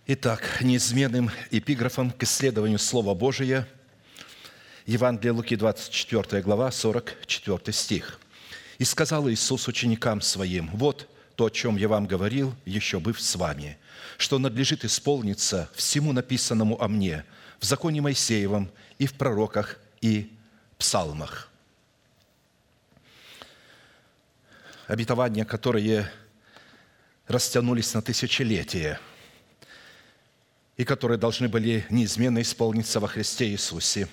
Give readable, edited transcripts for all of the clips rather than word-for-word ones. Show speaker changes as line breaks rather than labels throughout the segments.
Итак, неизменным эпиграфом к исследованию Слова Божия Евангелие Луки, 24 глава, 44 стих. «И сказал Иисус ученикам Своим: вот то, о чем я вам говорил, еще быв с вами, что надлежит исполниться всему написанному о мне в законе Моисеевом и в пророках и псалмах». Обетования, которые растянулись на тысячелетия и которые должны были неизменно исполниться во Христе Иисусе,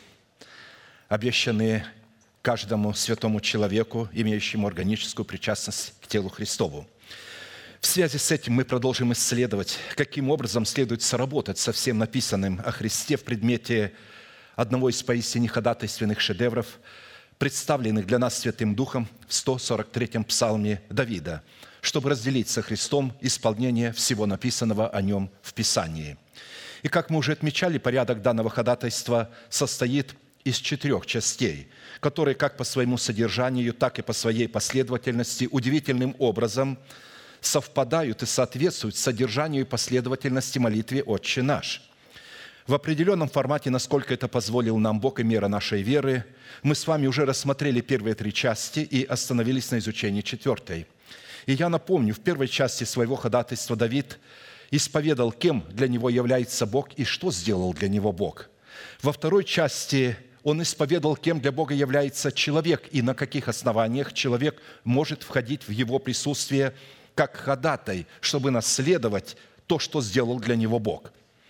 обещанные каждому святому человеку, имеющему органическую причастность к телу Христову. В связи с этим мы продолжим исследовать, каким образом следует соработать со всем написанным о Христе в предмете одного из поистине ходатайственных шедевров, представленных для нас Святым Духом в 143-м псалме Давида, чтобы разделить со Христом исполнение всего написанного о Нем в Писании. И, как мы уже отмечали, порядок данного ходатайства состоит из 4 частей, которые как по своему содержанию, так и по своей последовательности удивительным образом совпадают и соответствуют содержанию и последовательности молитве «Отче наш». В определенном формате, насколько это позволил нам Бог и мера нашей веры, мы с вами уже рассмотрели первые 3 части и остановились на изучении 4. И я напомню, в первой части своего ходатайства Давид исповедал, кем для него является Бог и что сделал для него Бог. Во второй части он исповедал, кем для Бога является человек и на каких основаниях человек может входить в его присутствие как ходатай, чтобы наследовать то, что сделал для него Бог.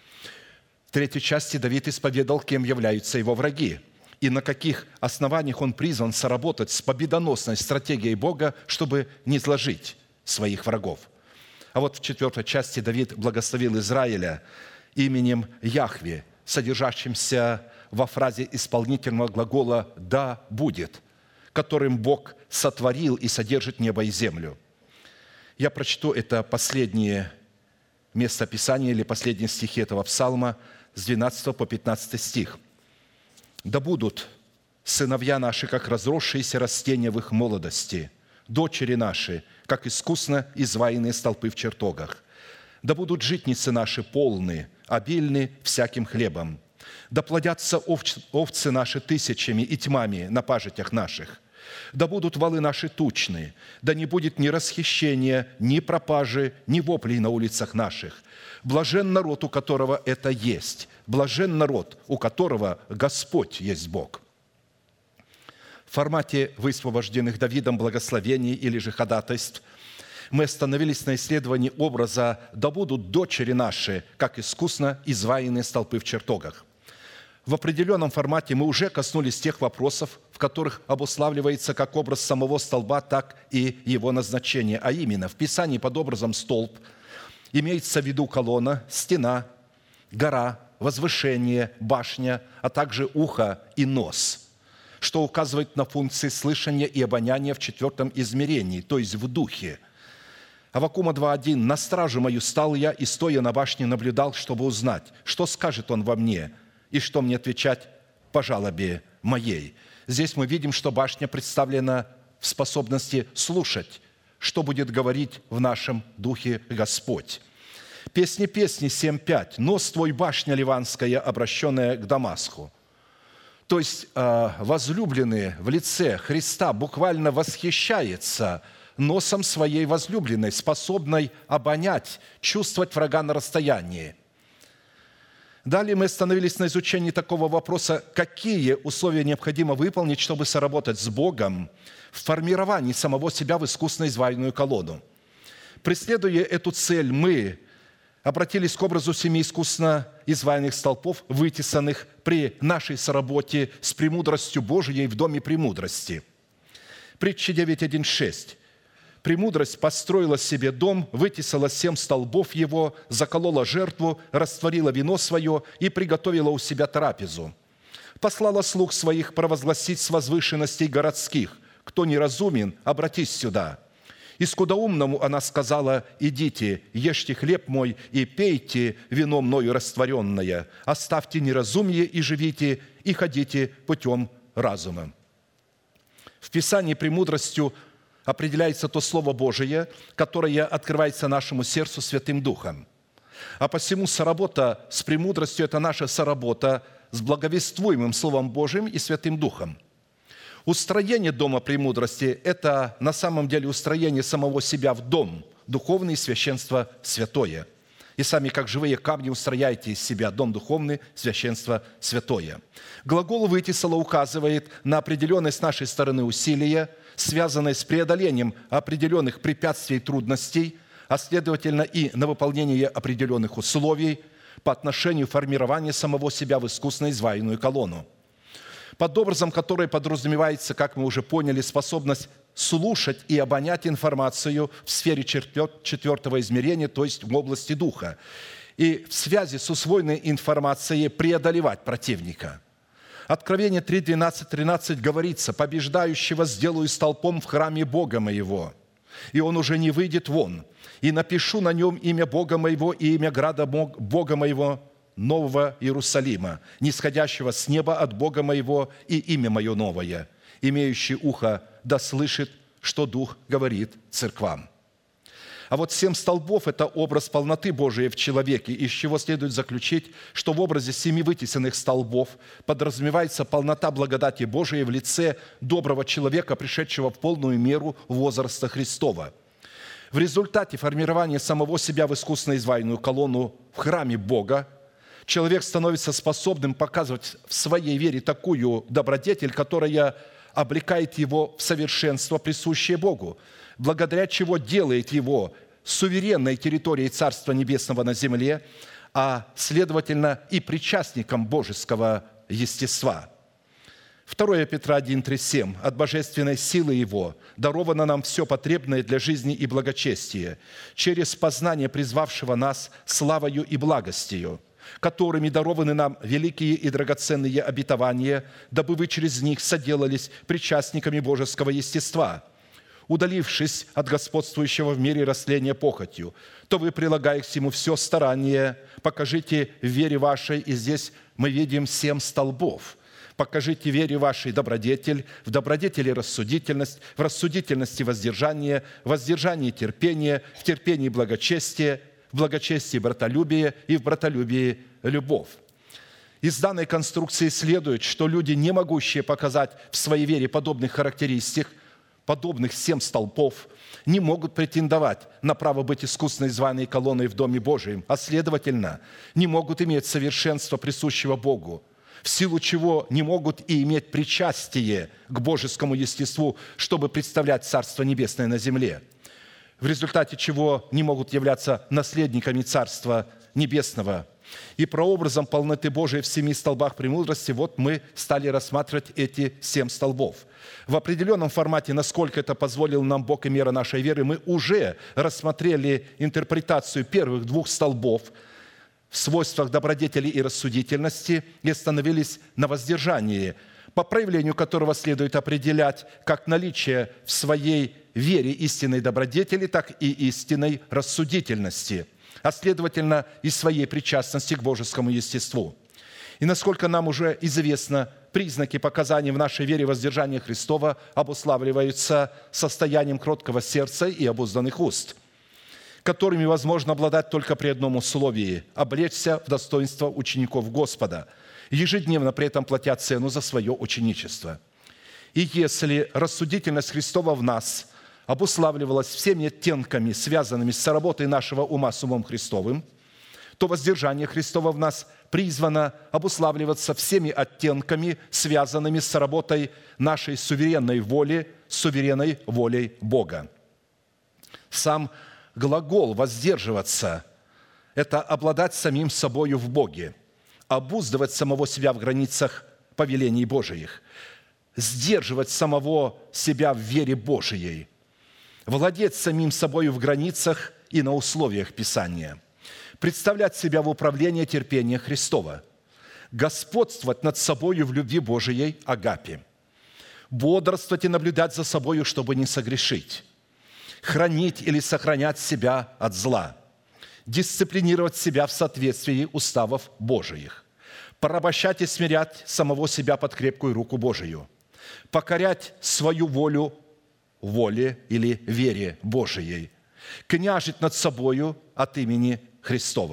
В третьей части Давид исповедал, кем являются его враги и на каких основаниях он призван соработать с победоносной стратегией Бога, чтобы низложить своих врагов. А вот в 4 части Давид благословил Израиля именем Яхве, содержащимся во фразе исполнительного глагола «да будет», которым Бог сотворил и содержит небо и землю. Я прочту это последнее место Писания или последние стихи этого псалма с 12 по 15 стих. «Да будут сыновья наши, как разросшиеся растения в их молодости, дочери наши, как искусно изваянные столпы в чертогах. Да будут житницы наши полны, обильны всяким хлебом. Да плодятся овцы наши тысячами и тьмами на пажитях наших. Да будут валы наши тучны, да не будет ни расхищения, ни пропажи, ни воплей на улицах наших. Блажен народ, у которого это есть, блажен народ, у которого Господь есть Бог». В формате высвобожденных Давидом благословений или же ходатайств мы остановились на исследовании образа «да будут дочери наши, как искусно изваянные столпы в чертогах». В определенном формате мы уже коснулись тех вопросов, в которых обуславливается как образ самого столба, так и его назначение. А именно, в Писании под образом столб имеется в виду колонна, стена, гора, возвышение, башня, а также ухо и нос, что указывает на функции слышания и обоняния в 4 измерении, то есть в духе. Аввакума 2:1: «На стражу мою стал я, и, стоя на башне, наблюдал, чтобы узнать, что скажет он во мне, и что мне отвечать по жалобе моей». Здесь мы видим, что башня представлена в способности слушать, что будет говорить в нашем духе Господь. Песни 7:5: «Нос твой, башня ливанская, обращенная к Дамаску». То есть возлюбленный в лице Христа буквально восхищается носом своей возлюбленной, способной обонять, чувствовать врага на расстоянии. Далее мы остановились на изучении такого вопроса, какие условия необходимо выполнить, чтобы соработать с Богом в формировании самого себя в искусно изваянную колонну. Преследуя эту цель, мы обратились к образу 7 искусно изваянных столпов, вытесанных при нашей соработе с премудростью Божией в доме премудрости. Притча 9:1-6. «Премудрость построила себе дом, вытесала 7 столбов его, заколола жертву, растворила вино свое и приготовила у себя трапезу. Послала слуг своих провозгласить с возвышенностей городских: кто неразумен, обратись сюда. И скудоумному она сказала: идите, ешьте хлеб мой и пейте вино мною растворенное, оставьте неразумие и живите, и ходите путем разума». В Писании премудростью определяется то Слово Божие, которое открывается нашему сердцу Святым Духом. А посему соработа с премудростью – это наша соработа с благовествуемым Словом Божиим и Святым Духом. Устроение дома премудрости – это на самом деле устроение самого себя в дом, духовный, священство святое. И сами, как живые камни, устрояйте из себя дом духовный, священство святое. Глагол «вытесало» указывает на определенное с нашей стороны усилие, связанное с преодолением определенных препятствий и трудностей, а следовательно и на выполнение определенных условий по отношению формирования самого себя в искусно изваянную колонну. Под образом, который подразумевается, как мы уже поняли, способность слушать и обонять информацию в сфере четвертого измерения, то есть в области духа, и в связи с усвоенной информацией преодолевать противника. Откровение 3:12-13 говорится: «Побеждающего сделаю столпом в храме Бога моего, и он уже не выйдет вон, и напишу на нем имя Бога моего и имя града Бога моего, Нового Иерусалима, нисходящего с неба от Бога моего, и имя мое новое. Имеющий ухо да слышит, что Дух говорит церквам». А вот 7 столбов – это образ полноты Божией в человеке, из чего следует заключить, что в образе 7 вытесанных столбов подразумевается полнота благодати Божией в лице доброго человека, пришедшего в полную меру возраста Христова. В результате формирования самого себя в искусно изваянную колонну в храме Бога человек становится способным показывать в своей вере такую добродетель, которая облекает его в совершенство, присущее Богу, благодаря чего делает его суверенной территорией Царства Небесного на земле, а, следовательно, и причастником божеского естества. 2 Петра 1:3-7. «От божественной силы Его даровано нам все потребное для жизни и благочестия, через познание призвавшего нас славою и благостью, которыми дарованы нам великие и драгоценные обетования, дабы вы через них соделались причастниками божеского естества, удалившись от господствующего в мире растления похотью, то вы, прилагая к всему все старание, покажите в вере вашей». И здесь мы видим 7 столбов. «Покажите в вере вашей добродетель, в добродетели рассудительность, в рассудительности воздержание, в воздержании терпение, в терпении благочестие, в благочестии братолюбие и в братолюбии любовь». Из данной конструкции следует, что люди, не могущие показать в своей вере подобных характеристик, подобных 7 столпов, не могут претендовать на право быть искусно изваянной колонной в Доме Божием, а следовательно, не могут иметь совершенства, присущего Богу, в силу чего не могут и иметь причастие к божескому естеству, чтобы представлять Царство Небесное на земле, в результате чего не могут являться наследниками Царства Небесного. И прообразом полноты Божией в 7 столбах премудрости вот мы стали рассматривать эти 7 столбов. В определенном формате, насколько это позволил нам Бог и мера нашей веры, мы уже рассмотрели интерпретацию первых 2 столбов в свойствах добродетели и рассудительности и остановились на воздержании, по проявлению которого следует определять как наличие в своей вере истинной добродетели, так и истинной рассудительности, а следовательно и своей причастности к божескому естеству. И насколько нам уже известно, признаки показаний в нашей вере воздержания Христова обуславливаются состоянием кроткого сердца и обузданных уст, которыми возможно обладать только при одном условии – облечься в достоинство учеников Господа, ежедневно при этом платя цену за свое ученичество. И если рассудительность Христова в нас обуславливалась всеми оттенками, связанными с работой нашего ума с умом Христовым, то воздержание Христова в нас призвано обуславливаться всеми оттенками, связанными с работой нашей суверенной воли, с суверенной волей Бога. Сам глагол «воздерживаться» – это обладать самим собою в Боге, обуздывать самого себя в границах повелений Божиих, сдерживать самого себя в вере Божией, владеть самим собою в границах и на условиях Писания, представлять себя в управлении терпения Христова, господствовать над собою в любви Божией агапе, бодрствовать и наблюдать за собою, чтобы не согрешить, хранить или сохранять себя от зла, дисциплинировать себя в соответствии уставов Божиих, порабощать и смирять самого себя под крепкую руку Божию, покорять свою волю воле или вере Божией, княжить над собою от имени Христова.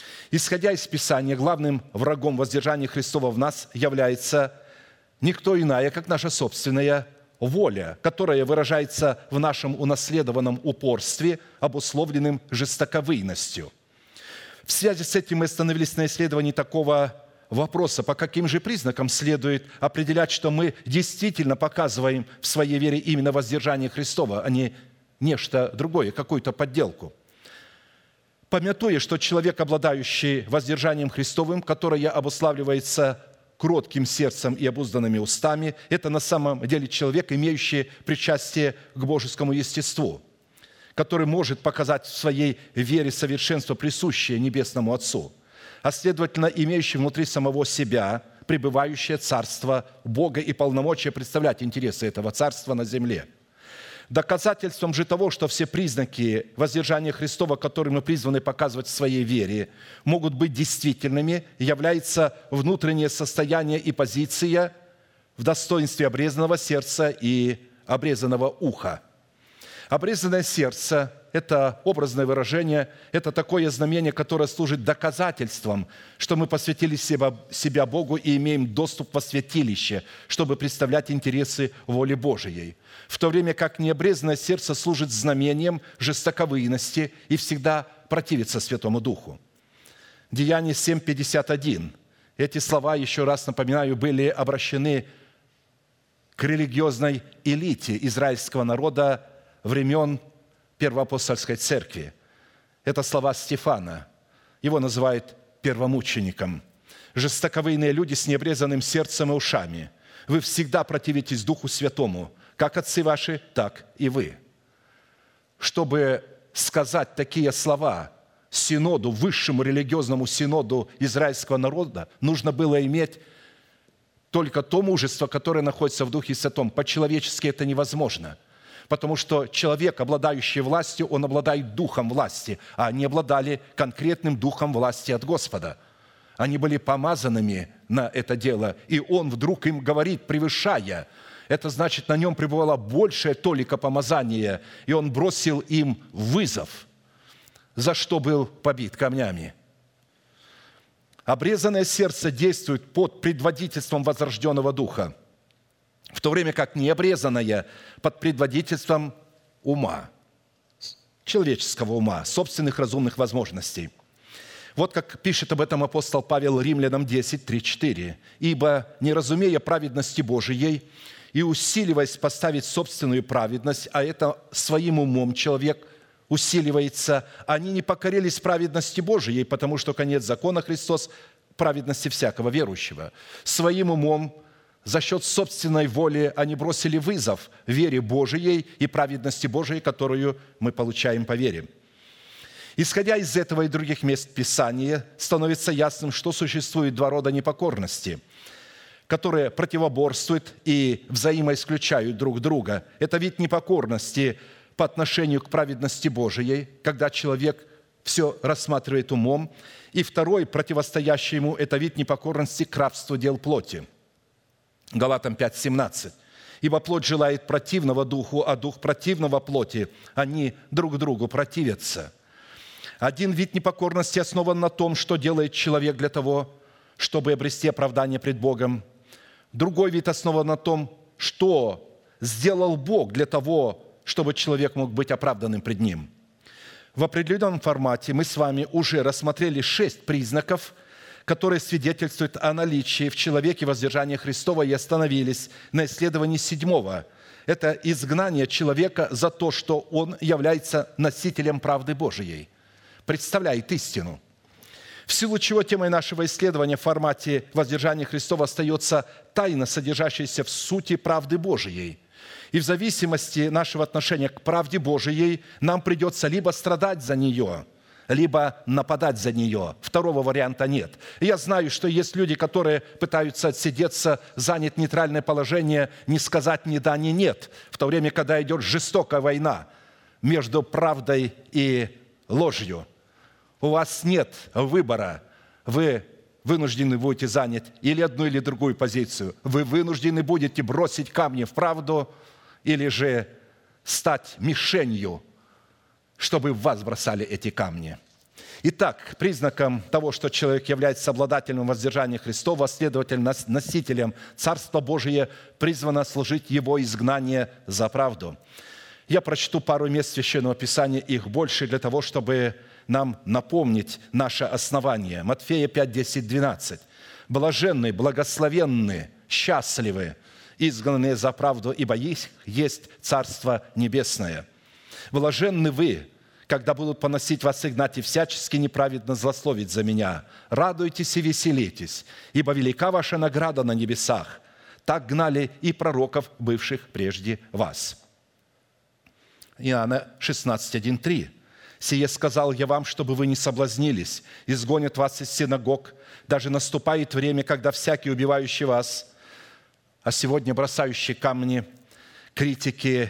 Исходя из Писания, главным врагом воздержания Христова в нас является никто иная, как наша собственная воля, которая выражается в нашем унаследованном упорстве, обусловленном жестоковыйностью. В связи с этим мы остановились на исследовании такого вопроса: по каким же признакам следует определять, что мы действительно показываем в своей вере именно воздержание Христова, а не нечто другое, какую-то подделку. Памятуя, что человек, обладающий воздержанием Христовым, которое обуславливается кротким сердцем и обузданными устами, это на самом деле человек, имеющий причастие к божескому естеству, который может показать в своей вере совершенство, присущее Небесному Отцу, а следовательно, имеющий внутри самого себя пребывающее царство Бога и полномочия представлять интересы этого царства на земле. Доказательством же того, что все признаки воздержания Христова, которые мы призваны показывать в своей вере, могут быть действительными, является внутреннее состояние и позиция в достоинстве обрезанного сердца и обрезанного уха. Обрезанное сердце – это образное выражение, это такое знамение, которое служит доказательством, что мы посвятили себя Богу и имеем доступ во святилище, чтобы представлять интересы воли Божией. В то время как необрезанное сердце служит знамением жестоковыйности и всегда противится Святому Духу. Деяние 7:51. Эти слова, еще раз напоминаю, были обращены к религиозной элите израильского народа времен Первоапостольской церкви. Это слова Стефана. Его называют первомучеником. «Жестоковыйные люди с необрезанным сердцем и ушами, вы всегда противитесь Духу Святому, как отцы ваши, так и вы». Чтобы сказать такие слова синоду, высшему религиозному синоду израильского народа, нужно было иметь только то мужество, которое находится в Духе Святом. По-человечески это невозможно. Потому что человек, обладающий властью, он обладает духом власти, а они обладали конкретным духом власти от Господа. Они были помазанными на это дело, и он вдруг им говорит, превышая. Это значит, на нем пребывала большая толика помазания, и он бросил им вызов, за что был побит камнями. Обрезанное сердце действует под предводительством возрожденного духа, в то время как необрезанное под предводительством ума, человеческого ума, собственных разумных возможностей. Вот как пишет об этом апостол Павел Римлянам 10:3-4. «Ибо, не разумея праведности Божией и усиливаясь поставить собственную праведность, а это своим умом человек усиливается, они не покорились праведности Божией, потому что конец закона Христос праведности всякого верующего. Своим умом, за счет собственной воли они бросили вызов вере Божией и праведности Божией, которую мы получаем по вере». Исходя из этого и других мест Писания, становится ясным, что существует два рода непокорности, которые противоборствуют и взаимоисключают друг друга. Это вид непокорности по отношению к праведности Божией, когда человек все рассматривает умом. И второй, противостоящий ему, это вид непокорности к рабству дел плоти. Галатам 5:17. «Ибо плоть желает противного духу, а дух противного плоти. Они друг другу противятся». Один вид непокорности основан на том, что делает человек для того, чтобы обрести оправдание пред Богом. Другой вид основан на том, что сделал Бог для того, чтобы человек мог быть оправданным пред Ним. В определенном формате мы с вами уже рассмотрели 6 признаков, которые свидетельствуют о наличии в человеке воздержания Христова, и остановились на исследовании 7-го. Это изгнание человека за то, что он является носителем правды Божией, представляет истину. В силу чего темой нашего исследования в формате воздержания Христова остается тайна, содержащаяся в сути правды Божией. И в зависимости нашего отношения к правде Божией нам придется либо страдать за нее, либо нападать за нее. Второго варианта нет. И я знаю, что есть люди, которые пытаются отсидеться, занять нейтральное положение, не сказать ни да, ни нет, в то время, когда идет жестокая война между правдой и ложью. У вас нет выбора. Вы вынуждены будете занять или одну, или другую позицию. Вы вынуждены будете бросить камни в правду или же стать мишенью, чтобы в вас бросали эти камни. Итак, признаком того, что человек является обладателем воздержания Христова, следовательно, носителем Царства Божия, призвано служить его изгнание за правду. Я прочту пару мест Священного Писания, их больше, для того, чтобы нам напомнить наше основание. Матфея 5, 10, 12. «Блаженны, благословенны, счастливы, изгнанные за правду, ибо их есть Царство Небесное. Блаженны вы, когда будут поносить вас и гнать, и всячески неправедно злословить за меня. Радуйтесь и веселитесь, ибо велика ваша награда на небесах. Так гнали и пророков, бывших прежде вас». Иоанна 16, 1, 3. «Сие сказал я вам, чтобы вы не соблазнились, изгонят вас из синагог. Даже наступает время, когда всякий, убивающий вас, а сегодня бросающий камни, критики,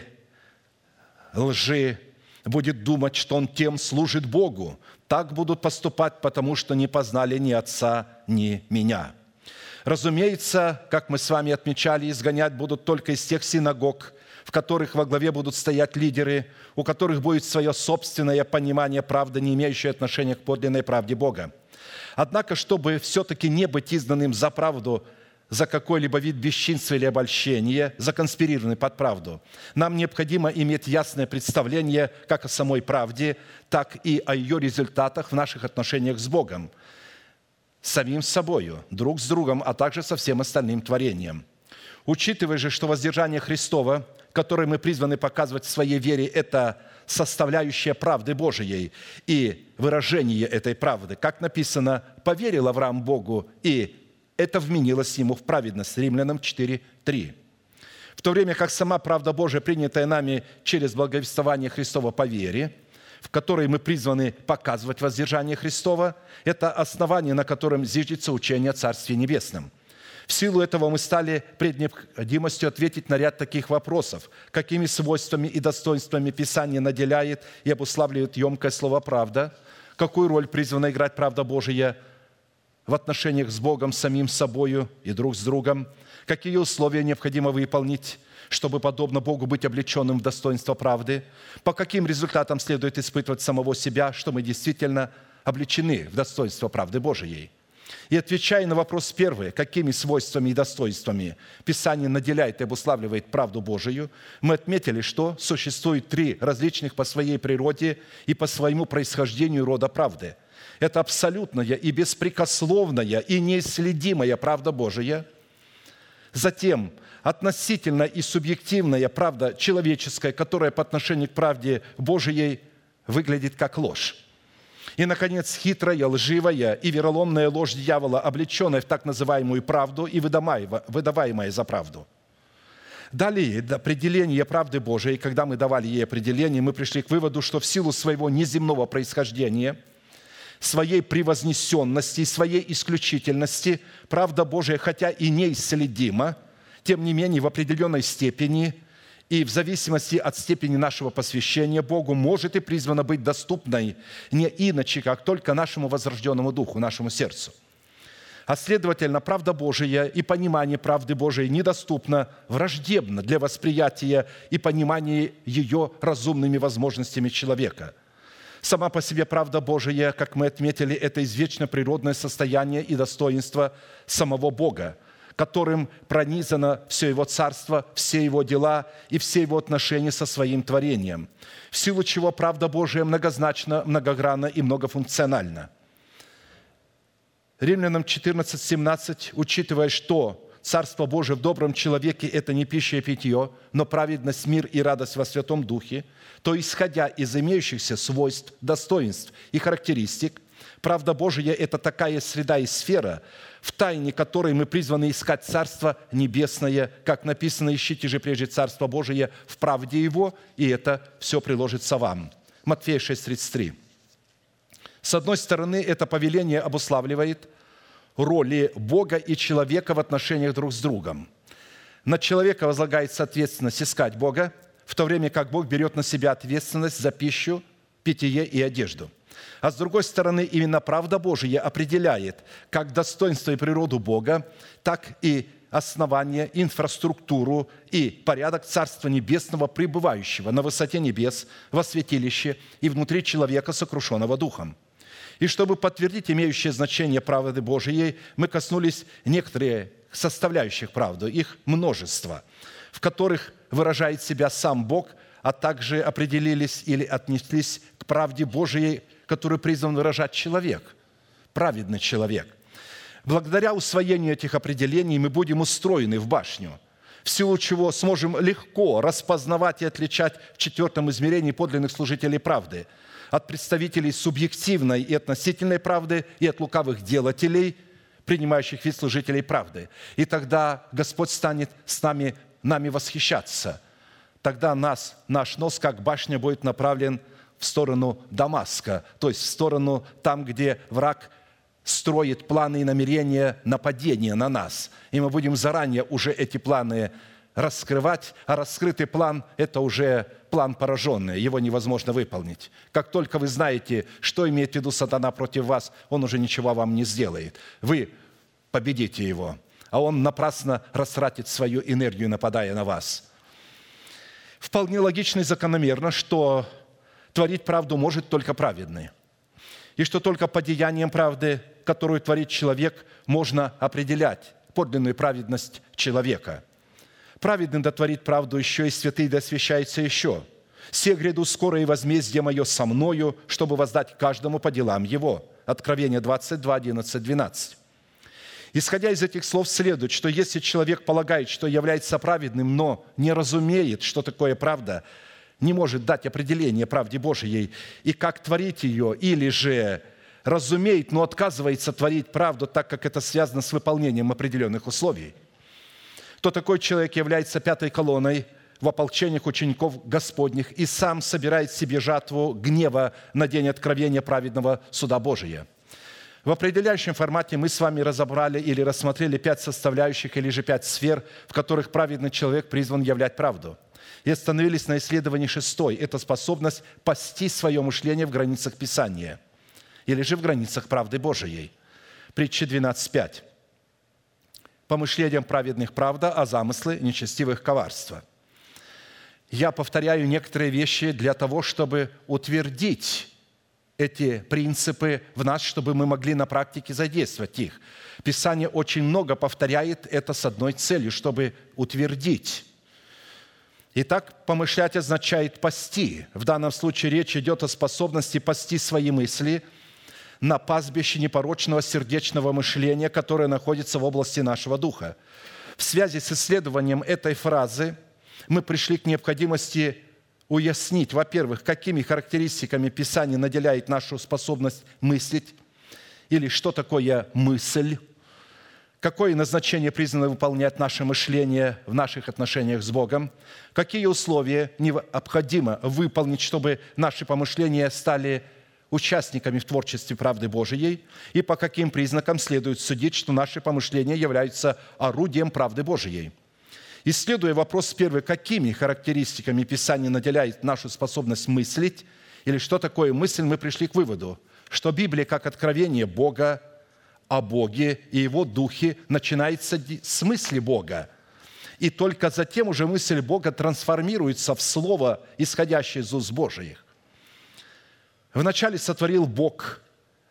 лжи, будет думать, что он тем служит Богу. Так будут поступать, потому что не познали ни Отца, ни Меня». Разумеется, как мы с вами отмечали, изгонять будут только из тех синагог, в которых во главе будут стоять лидеры, у которых будет свое собственное понимание правды, не имеющее отношения к подлинной правде Бога. Однако, чтобы все-таки не быть изгнанным за правду, за какой-либо вид бесчинства или обольщения, законспирированный под правду, нам необходимо иметь ясное представление как о самой правде, так и о ее результатах в наших отношениях с Богом, с самим собою, друг с другом, а также со всем остальным творением. Учитывая же, что воздержание Христова, которое мы призваны показывать в своей вере, это составляющая правды Божией и выражение этой правды. Как написано, «Поверил Авраам Богу, и это вменилось ему в праведность». Римлянам 4:3. В то время как сама правда Божия, принятая нами через благовествование Христова по вере, в которой мы призваны показывать воздержание Христова, это основание, на котором зиждется учение о Царстве Небесном. В силу этого мы стали пред необходимостью ответить на ряд таких вопросов. Какими свойствами и достоинствами Писание наделяет и обуславливает емкое слово «правда»? Какую роль призвана играть правда Божия в отношениях с Богом, самим собою и друг с другом? Какие условия необходимо выполнить, чтобы, подобно Богу, быть облеченным в достоинство правды? По каким результатам следует испытывать самого себя, что мы действительно облечены в достоинство правды Божией? И отвечая на вопрос первый, какими свойствами и достоинствами Писание наделяет и обуславливает правду Божию, мы отметили, что существует три различных по своей природе и по своему происхождению рода правды. Это абсолютная и беспрекословная и неисследимая правда Божия. Затем относительно и субъективная правда человеческая, которая по отношению к правде Божией выглядит как ложь. И, наконец, хитрая, лживая и вероломная ложь дьявола, облеченная в так называемую правду и выдаваемая за правду. Далее, до определения правды Божией, когда мы давали ей определение, мы пришли к выводу, что в силу своего неземного происхождения, своей превознесенности и своей исключительности, правда Божия, хотя и неисследима, тем не менее в определенной степени и в зависимости от степени нашего посвящения Богу может и призвана быть доступной не иначе, как только нашему возрожденному духу, нашему сердцу. А следовательно, правда Божия и понимание правды Божией недоступно, враждебно для восприятия и понимания ее разумными возможностями человека. Сама по себе правда Божия, как мы отметили, это извечно природное состояние и достоинство самого Бога, которым пронизано все Его царство, все Его дела и все Его отношения со своим творением, в силу чего правда Божия многозначна, многогранна и многофункциональна. Римлянам 14:17, учитывая, что Царство Божие в добром человеке – это не пища и питье, но праведность, мир и радость во Святом Духе, то, исходя из имеющихся свойств, достоинств и характеристик, правда Божия – это такая среда и сфера, в тайне которой мы призваны искать Царство Небесное, как написано, ищите же прежде Царство Божие в правде Его, и это все приложится вам. Матфея 6:33. С одной стороны, это повеление обуславливает роли Бога и человека в отношениях друг с другом. На человека возлагается ответственность искать Бога, в то время как Бог берет на себя ответственность за пищу, питье и одежду. А с другой стороны, именно правда Божия определяет как достоинство и природу Бога, так и основание, инфраструктуру и порядок Царства Небесного, пребывающего на высоте небес, во святилище и внутри человека, сокрушенного духом. И чтобы подтвердить имеющее значение правды Божией, мы коснулись некоторых составляющих правды, их множество, в которых выражает себя сам Бог, а также определились или отнеслись к правде Божией, которую призван выражать человек, праведный человек. Благодаря усвоению этих определений мы будем устроены в башню, в силу чего сможем легко распознавать и отличать в четвертом измерении подлинных служителей правды от представителей субъективной и относительной правды и от лукавых делателей, принимающих вид служителей правды. И тогда Господь станет с нами восхищаться. Тогда наш нос, как башня, будет направлен в сторону Дамаска, то есть в сторону там, где враг строит планы и намерения нападения на нас. И мы будем заранее уже эти планы раскрывать, а раскрытый план – это уже план пораженный, его невозможно выполнить. Как только вы знаете, что имеет в виду сатана против вас, он уже ничего вам не сделает. Вы победите его, а он напрасно растратит свою энергию, нападая на вас. Вполне логично и закономерно, что творить правду может только праведный, и что только по деяниям правды, которую творит человек, можно определять подлинную праведность человека. Праведный да творит правду еще, и святый да освящается еще. «Се гряду скоро, и возмездие мое со мною, чтобы воздать каждому по делам его». Откровение 22, 11, 12. Исходя из этих слов следует, что если человек полагает, что является праведным, но не разумеет, что такое правда, не может дать определение правде Божией и как творить ее, или же разумеет, но отказывается творить правду, так как это связано с выполнением определенных условий, то такой человек является пятой колонной в ополчениях учеников Господних и сам собирает себе жатву гнева на день откровения праведного суда Божия. В определяющем формате мы с вами разобрали или рассмотрели 5 составляющих или же 5 сфер, в которых праведный человек призван являть правду. И остановились на исследовании 6. Это способность пасти свое мышление в границах Писания или же в границах правды Божией. Притча 12:5. Помышлениям праведных правда, а замыслы нечестивых коварство. Я повторяю некоторые вещи для того, чтобы утвердить эти принципы в нас, чтобы мы могли на практике задействовать их. Писание очень много повторяет это с одной целью, чтобы утвердить. Итак, помышлять означает пасти. В данном случае речь идет о способности пасти свои мысли на пастбище непорочного сердечного мышления, которое находится в области нашего духа. В связи с исследованием этой фразы мы пришли к необходимости уяснить, во-первых, какими характеристиками Писание наделяет нашу способность мыслить, или что такое мысль, какое назначение призвано выполнять наше мышление в наших отношениях с Богом, какие условия необходимо выполнить, чтобы наши помышления стали участниками в творчестве правды Божией, и по каким признакам следует судить, что наши помышления являются орудием правды Божией. Исследуя вопрос первый, какими характеристиками Писание наделяет нашу способность мыслить, или что такое мысль, мы пришли к выводу, что Библия, как откровение Бога о Боге и Его Духе, начинается с мысли Бога. И только затем уже мысль Бога трансформируется в Слово, исходящее из уст Божиих. Вначале сотворил Бог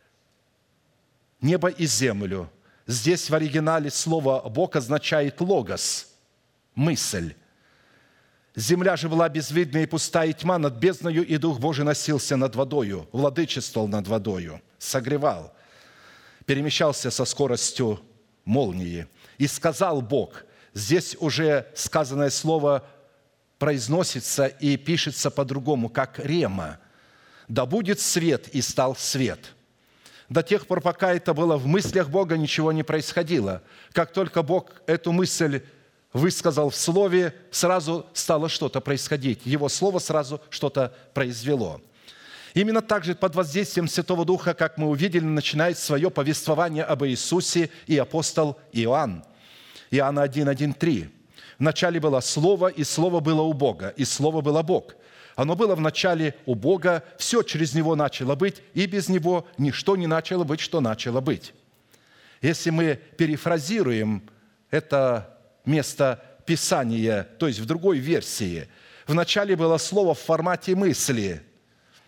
небо и землю. Здесь в оригинале слово «Бог» означает «логос», мысль. Земля же была безвидная и пустая, и тьма над бездною, и Дух Божий носился над водою, владычествовал над водою, согревал, перемещался со скоростью молнии. И сказал Бог, здесь уже сказанное слово произносится и пишется по-другому, как рема. «Да будет свет, и стал свет». До тех пор, пока это было в мыслях Бога, ничего не происходило. Как только Бог эту мысль высказал в Слове, сразу стало что-то происходить. Его Слово сразу что-то произвело. Именно так же под воздействием Святого Духа, как мы увидели, начинает свое повествование об Иисусе и апостол Иоанн. Иоанна 1:1-3. «Вначале было Слово, и Слово было у Бога, и Слово было Бог. Оно было вначале у Бога, все через Него начало быть, и без Него ничто не начало быть, что начало быть». Если мы перефразируем это место Писания, то есть в другой версии, вначале было Слово в формате мысли,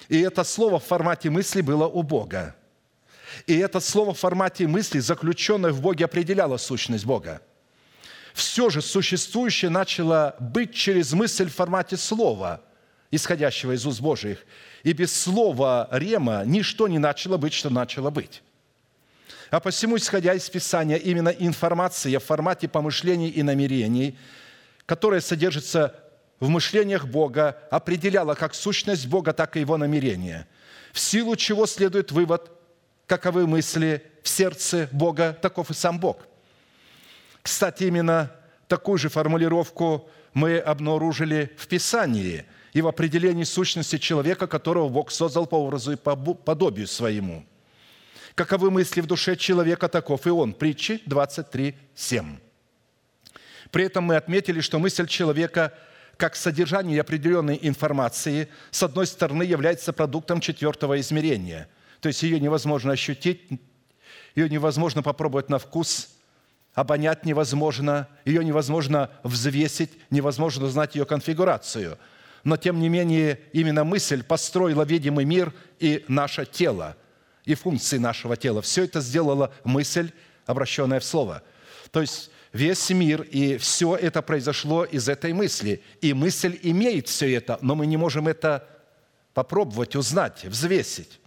И это слово в формате мысли было у Бога. И это слово в формате мысли, заключенное в Боге, определяло сущность Бога. Все же существующее начало быть через мысль в формате слова, исходящего из уст Божьих. И без слова рема ничто не начало быть, что начало быть. А посему, исходя из Писания, именно информация в формате помышлений и намерений, которая содержится в мышлениях Бога, определяла как сущность Бога, так и Его намерения. В силу чего следует вывод, каковы мысли в сердце Бога, таков и сам Бог. Кстати, именно такую же формулировку мы обнаружили в Писании и в определении сущности человека, которого Бог создал по образу и подобию своему. Каковы мысли в душе человека, таков и он. Притчи 23:7. При этом мы отметили, что мысль человека, как содержание определенной информации, с одной стороны, является продуктом четвертого измерения. То есть ее невозможно ощутить, ее невозможно попробовать на вкус, обонять невозможно, ее невозможно взвесить, невозможно узнать ее конфигурацию. Но, тем не менее, именно мысль построила видимый мир и наше тело, и функции нашего тела. Все это сделала мысль, обращенная в Слово. То есть весь мир и все это произошло из этой мысли. И мысль имеет все это, но мы не можем это попробовать, узнать, взвесить.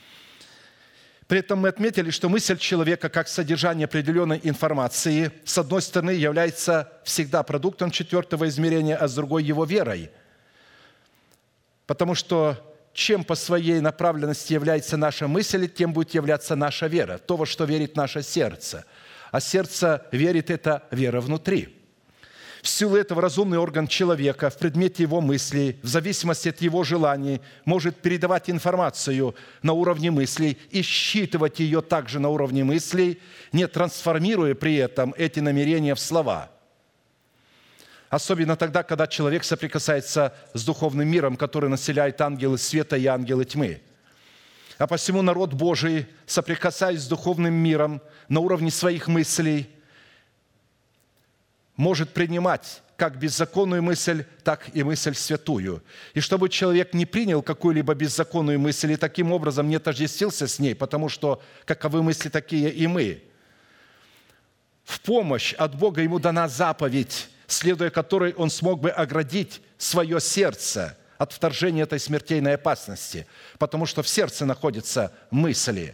При этом мы отметили, что мысль человека, как содержание определенной информации, с одной стороны, является всегда продуктом четвертого измерения, а с другой – его верой. Потому что чем по своей направленности является наша мысль, тем будет являться наша вера, то, во что верит наше сердце. А сердце верит – это вера внутри. В силу этого разумный орган человека в предмете его мыслей, в зависимости от его желаний, может передавать информацию на уровне мыслей и считывать ее также на уровне мыслей, не трансформируя при этом эти намерения в слова. Особенно тогда, когда человек соприкасается с духовным миром, который населяет ангелы света и ангелы тьмы. А посему народ Божий, соприкасаясь с духовным миром на уровне своих мыслей, может принимать как беззаконную мысль, так и мысль святую. И чтобы человек не принял какую-либо беззаконную мысль и таким образом не отождествился с ней, потому что каковы мысли, такие и мы. В помощь от Бога ему дана заповедь, следуя которой он смог бы оградить свое сердце от вторжения этой смертельной опасности, потому что в сердце находятся мысли.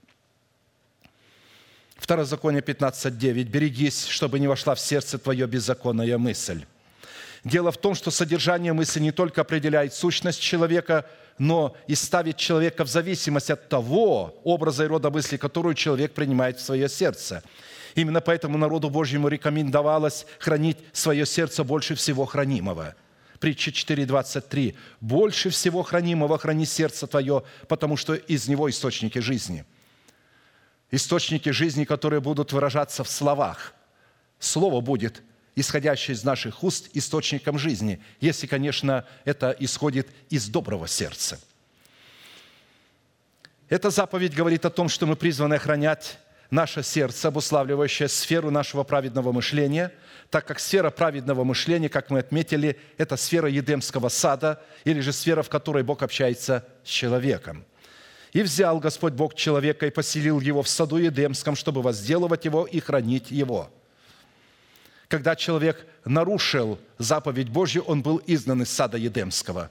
Второзаконие 15:9. «Берегись, чтобы не вошла в сердце твое беззаконная мысль». Дело в том, что содержание мысли не только определяет сущность человека, но и ставит человека в зависимость от того образа и рода мысли, которую человек принимает в свое сердце. Именно поэтому народу Божьему рекомендовалось хранить свое сердце больше всего хранимого. Притча 4:23. «Больше всего хранимого храни сердце твое, потому что из него источники жизни». Источники жизни, которые будут выражаться в словах. Слово будет, исходящее из наших уст, источником жизни, если, конечно, это исходит из доброго сердца. Эта заповедь говорит о том, что мы призваны охранять наше сердце, обуславливающее сферу нашего праведного мышления, так как сфера праведного мышления, как мы отметили, это сфера Едемского сада, или же сфера, в которой Бог общается с человеком. «И взял Господь Бог человека и поселил его в саду Едемском, чтобы возделывать его и хранить его». Когда человек нарушил заповедь Божью, он был изгнан из сада Едемского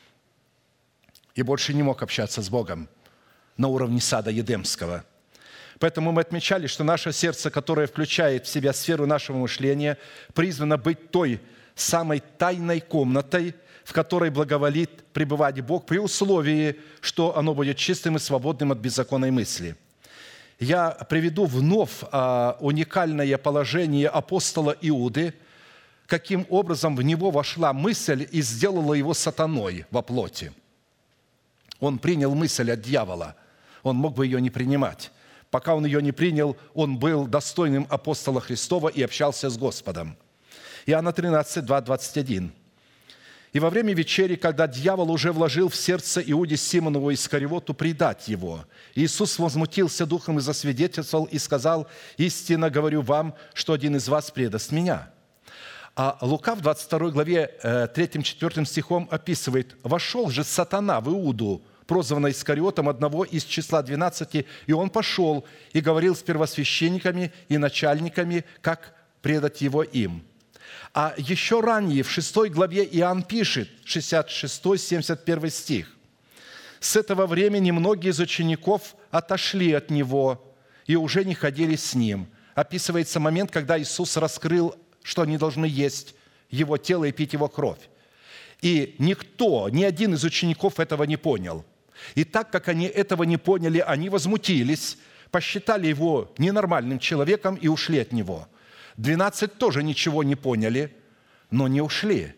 и больше не мог общаться с Богом на уровне сада Едемского. Поэтому мы отмечали, что наше сердце, которое включает в себя сферу нашего мышления, призвано быть той самой тайной комнатой, в которой благоволит пребывать Бог при условии, что оно будет чистым и свободным от беззаконной мысли. Я приведу вновь уникальное положение апостола Иуды, каким образом в него вошла мысль и сделала его сатаной во плоти. Он принял мысль от дьявола, он мог бы ее не принимать. Пока он ее не принял, он был достойным апостола Христова и общался с Господом. Иоанна 13, 2, 21. «И во время вечери, когда дьявол уже вложил в сердце Иуде Симонову Искариоту предать его, Иисус возмутился духом и засвидетельствовал и сказал: „Истинно говорю вам, что один из вас предаст меня“». А Лука в 22 главе 3-4 стихом описывает: «Вошел же сатана в Иуду прозванного Искариотом, одного из числа 12, и он пошел и говорил с первосвященниками и начальниками, как предать его им». А еще ранее, в 6 главе Иоанн пишет, 66-71 стих: «С этого времени многие из учеников отошли от Него и уже не ходили с Ним». Описывается момент, когда Иисус раскрыл, что они должны есть Его тело и пить Его кровь. И никто, ни один из учеников этого не понял. И так как они этого не поняли, они возмутились, посчитали Его ненормальным человеком и ушли от Него. 12 тоже ничего не поняли, но не ушли.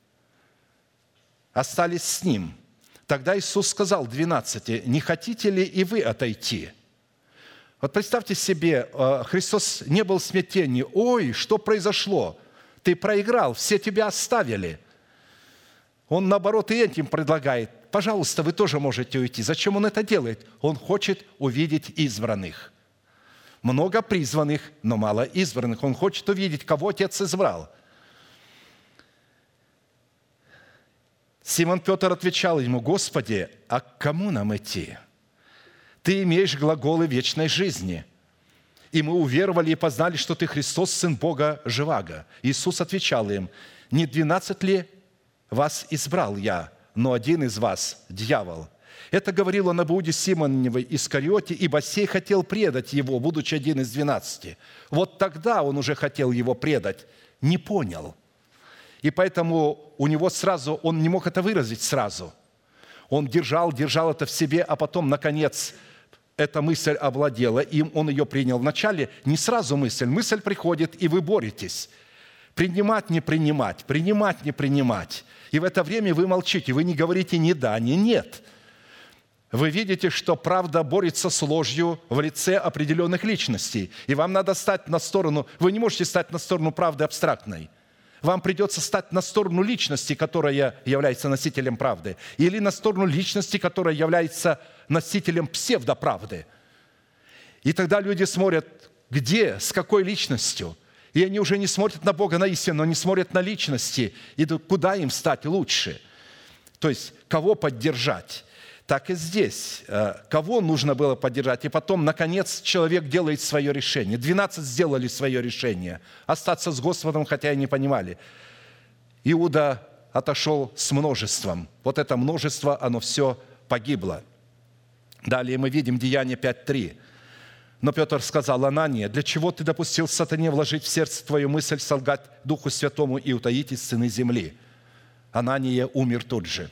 Остались с Ним. Тогда Иисус сказал 12: «Не хотите ли и вы отойти?» Вот представьте себе, Христос не был в смятении. «Ой, что произошло? Ты проиграл, все тебя оставили». Он, наоборот, и этим предлагает: «Пожалуйста, вы тоже можете уйти». Зачем Он это делает? Он хочет увидеть избранных. Много призванных, но мало избранных. Он хочет увидеть, кого Отец избрал. Симон Петр отвечал ему: «Господи, а к кому нам идти? Ты имеешь глаголы вечной жизни, и мы уверовали и познали, что Ты Христос, Сын Бога Живаго». Иисус отвечал им: «Не 12 ли вас избрал Я, но один из вас – дьявол». Это говорил он об Иуде Симонове Искариоте, ибо сей хотел предать Его, будучи один из 12. Вот тогда он уже хотел Его предать, не понял. И поэтому у него сразу, он не мог это выразить сразу. Он держал это в себе, а потом, наконец, эта мысль овладела им, он ее принял. Вначале не сразу мысль приходит, и вы боретесь. Принимать, не принимать, принимать, не принимать. И в это время вы молчите, вы не говорите ни да, ни нет. Вы видите, что правда борется с ложью в лице определенных личностей. И вам надо стать на сторону, вы не можете стать на сторону правды абстрактной. Вам придется стать на сторону личности, которая является носителем правды, или на сторону личности, которая является носителем псевдоправды. И тогда люди смотрят, где, с какой личностью. И они уже не смотрят на Бога, на истину, но они смотрят на личности, и куда им стать лучше. То есть, кого поддержать. Так и здесь. Кого нужно было поддержать? И потом, наконец, человек делает свое решение. 12 сделали свое решение. Остаться с Господом, хотя и не понимали. Иуда отошел с множеством. Вот это множество, оно все погибло. Далее мы видим Деяние 5:3. Но Петр сказал: «Анания, для чего ты допустил сатане вложить в сердце твою мысль солгать Духу Святому и утаить из сыны земли?» Анания умер тут же.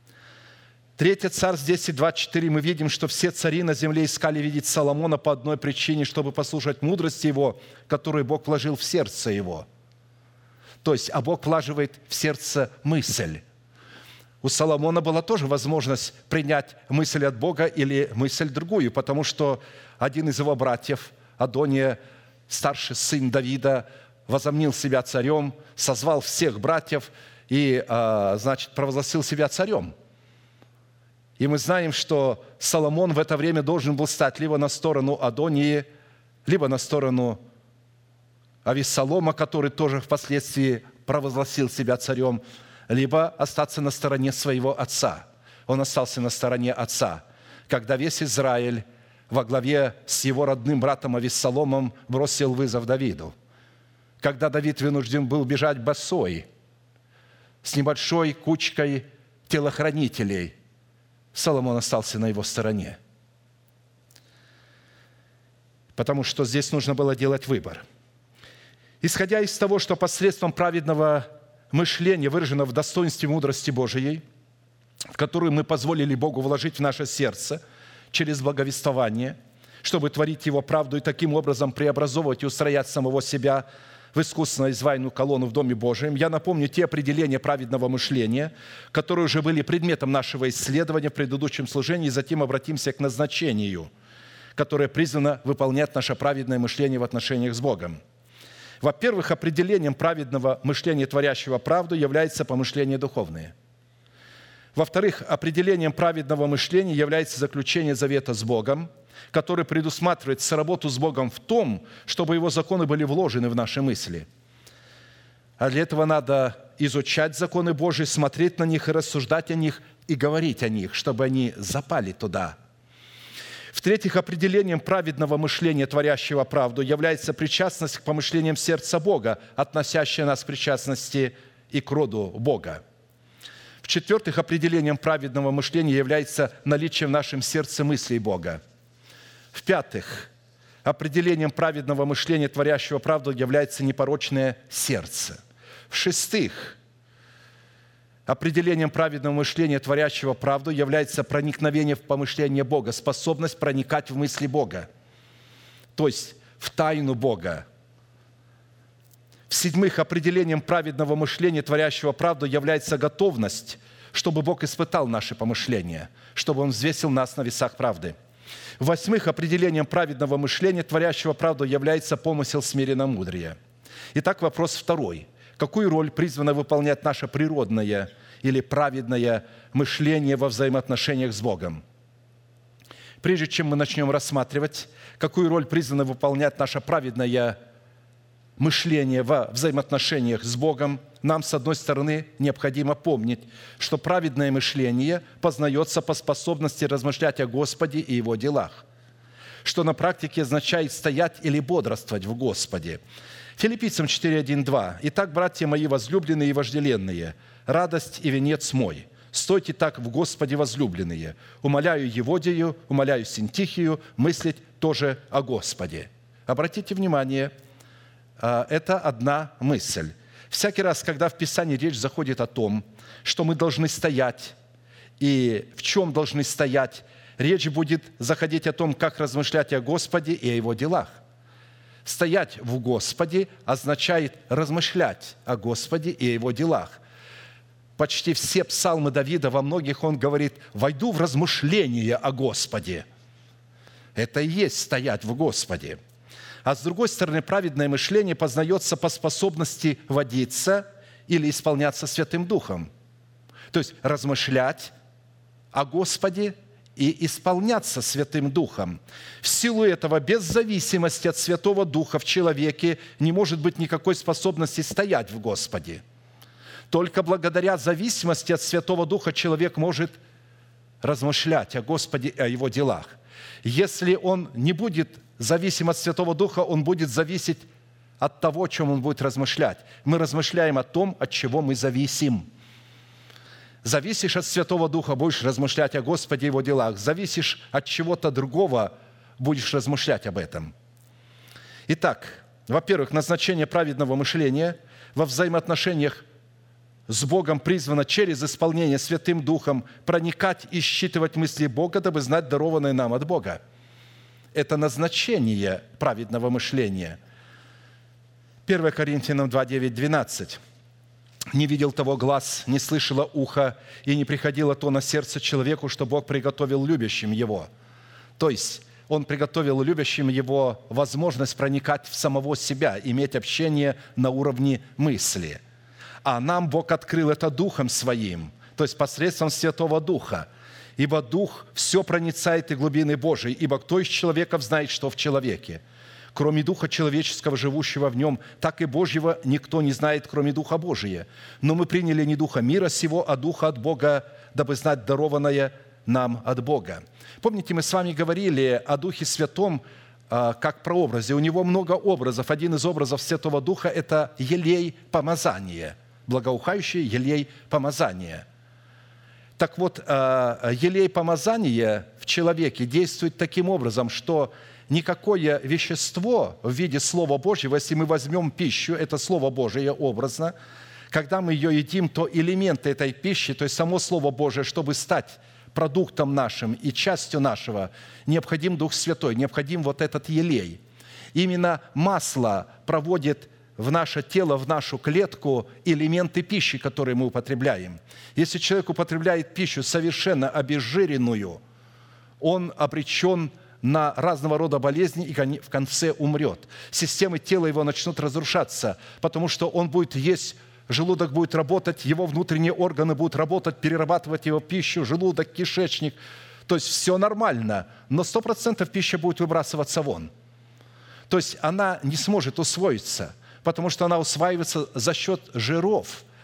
3 Царств 10:24 мы видим, что все цари на земле искали видеть Соломона по одной причине, чтобы послушать мудрости его, которую Бог вложил в сердце его. То есть, а Бог вложивает в сердце мысль. У Соломона была тоже возможность принять мысль от Бога или мысль другую, потому что один из его братьев, Адония, старший сын Давида, возомнил себя царем, созвал всех братьев и, провозгласил себя царем. И мы знаем, что Соломон в это время должен был стать либо на сторону Адонии, либо на сторону Авессалома, который тоже впоследствии провозгласил себя царем, либо остаться на стороне своего отца. Он остался на стороне отца, когда весь Израиль во главе с его родным братом Авессаломом бросил вызов Давиду. Когда Давид вынужден был бежать босой, с небольшой кучкой телохранителей, Соломон остался на его стороне. Потому что здесь нужно было делать выбор. Исходя из того, что посредством праведного мышления, выраженного в достоинстве мудрости Божией, которую мы позволили Богу вложить в наше сердце через благовествование, чтобы творить Его правду и таким образом преобразовывать и устроять самого себя в искусно изваянную колонну в Доме Божьем. Я напомню те определения праведного мышления, которые уже были предметом нашего исследования в предыдущем служении, и затем обратимся к назначению, которое призвано выполнять наше праведное мышление в отношениях с Богом. Во-первых, определением праведного мышления, творящего правду, является помышление духовное. Во-вторых, определением праведного мышления является заключение завета с Богом, который предусматривает соработу с Богом в том, чтобы Его законы были вложены в наши мысли. А для этого надо изучать законы Божии, смотреть на них и рассуждать о них, и говорить о них, чтобы они запали туда. В-третьих, определением праведного мышления, творящего правду, является причастность к помышлениям сердца Бога, относящая нас к причастности и к роду Бога. В-четвертых, определением праведного мышления является наличие в нашем сердце мыслей Бога. В-пятых, определением праведного мышления, творящего правду, является непорочное сердце. В-шестых, определением праведного мышления, творящего правду, является проникновение в помышление Бога, способность проникать в мысли Бога, то есть в тайну Бога. В-седьмых, определением праведного мышления, творящего правду, является готовность, чтобы Бог испытал наши помышления, чтобы Он взвесил нас на весах правды. В-восьмых, определением праведного мышления, творящего правду, является помысел смиренномудрия. Итак, вопрос второй. Какую роль призвано выполнять наше природное или праведное мышление во взаимоотношениях с Богом? Прежде чем мы начнем рассматривать, какую роль призвано выполнять наше праведное мышление во взаимоотношениях с Богом, нам, с одной стороны, необходимо помнить, что праведное мышление познается по способности размышлять о Господе и Его делах, что на практике означает стоять или бодрствовать в Господе. Филиппийцам 4:1-2. «Итак, братья мои возлюбленные и вожделенные, радость и венец мой, стойте так в Господе возлюбленные. Умоляю Еводию, умоляю Синтихию мыслить тоже о Господе». Обратите внимание, это одна мысль. Всякий раз, когда в Писании речь заходит о том, что мы должны стоять, и в чем должны стоять, речь будет заходить о том, как размышлять о Господе и о Его делах. Стоять в Господе означает размышлять о Господе и о Его делах. Почти все псалмы Давида, во многих он говорит: «Войду в размышление о Господе». Это и есть стоять в Господе. А с другой стороны, праведное мышление познается по способности водиться или исполняться Святым Духом. То есть размышлять о Господе и исполняться Святым Духом. В силу этого, без зависимости от Святого Духа в человеке не может быть никакой способности стоять в Господе. Только благодаря зависимости от Святого Духа человек может размышлять о Господе и о Его делах. Если он не будет зависим от Святого Духа, он будет зависеть от того, о чем он будет размышлять. Мы размышляем о том, от чего мы зависим. Зависишь от Святого Духа, будешь размышлять о Господе и Его делах. Зависишь от чего-то другого, будешь размышлять об этом. Итак, во-первых, назначение праведного мышления во взаимоотношениях с Богом призвано через исполнение Святым Духом проникать и считывать мысли Бога, дабы знать дарованное нам от Бога. Это назначение праведного мышления. 1 Коринфянам 2:9-12. «Не видел того глаз, не слышало ухо, и не приходило то на сердце человеку, что Бог приготовил любящим его». То есть Он приготовил любящим его возможность проникать в самого себя, иметь общение на уровне мысли. А нам Бог открыл это Духом Своим, то есть посредством Святого Духа. «Ибо Дух все проницает и глубины Божии, ибо кто из человеков знает, что в человеке? Кроме Духа человеческого, живущего в нем, так и Божьего никто не знает, кроме Духа Божия. Но мы приняли не Духа мира сего, а Духа от Бога, дабы знать дарованное нам от Бога». Помните, мы с вами говорили о Духе Святом как прообразе. У Него много образов. Один из образов Святого Духа – это елей помазания, благоухающий елей помазания. Так вот, елей помазания в человеке действует таким образом, что никакое вещество в виде Слова Божьего, если мы возьмем пищу, это Слово Божие образно, когда мы ее едим, то элементы этой пищи, то есть само Слово Божие, чтобы стать продуктом нашим и частью нашего, необходим Дух Святой, необходим вот этот елей. Именно масло проводит в наше тело, в нашу клетку элементы пищи, которые мы употребляем. Если человек употребляет пищу совершенно обезжиренную, он обречен на разного рода болезни и в конце умрет. Системы тела его начнут разрушаться, потому что он будет есть, желудок будет работать, его внутренние органы будут работать, перерабатывать его пищу, желудок, кишечник. То есть все нормально, но 100% пища будет выбрасываться вон. То есть она не сможет усвоиться, потому что она усваивается за счет жиров,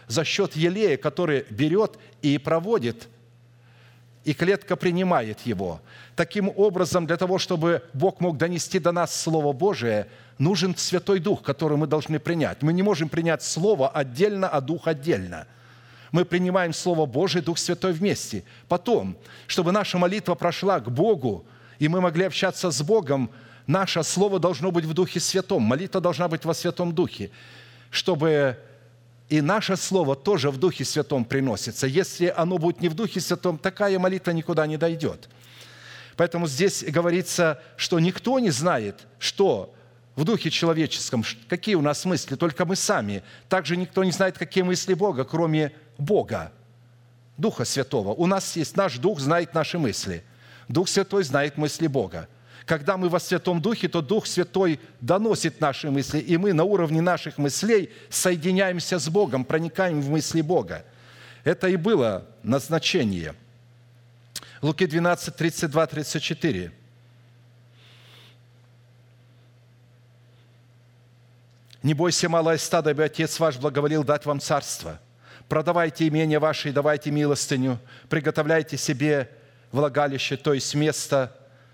за счет елея, который берет и проводит, и клетка принимает его. Таким образом, для того, чтобы Бог мог донести до нас Слово Божие, нужен Святой Дух, который мы должны принять. Мы не можем принять Слово отдельно, а Дух отдельно. Мы принимаем Слово Божие, Дух Святой вместе. Потом, чтобы наша молитва прошла к Богу, и мы могли общаться с Богом, наше Слово должно быть в Духе Святом. Молитва должна быть во Святом Духе, чтобы и наше Слово тоже в Духе Святом приносится. Если оно будет не в Духе Святом, такая молитва никуда не дойдет. Поэтому здесь говорится, что никто не знает, что в духе человеческом, какие у нас мысли, только мы сами. Также никто не знает, какие мысли Бога, кроме Бога, Духа Святого. У нас есть наш Дух, знает наши мысли. Дух Святой знает мысли Бога. Когда мы во Святом Духе, то Дух Святой доносит наши мысли, и мы на уровне наших мыслей соединяемся с Богом, проникаем в мысли Бога. Это и было назначение. Луки 12, 32, 34. «Не бойся, малое стадо, ибо Отец ваш благоволил дать вам царство. Продавайте имение ваше и давайте милостыню, приготовляйте себе влагалище, то есть место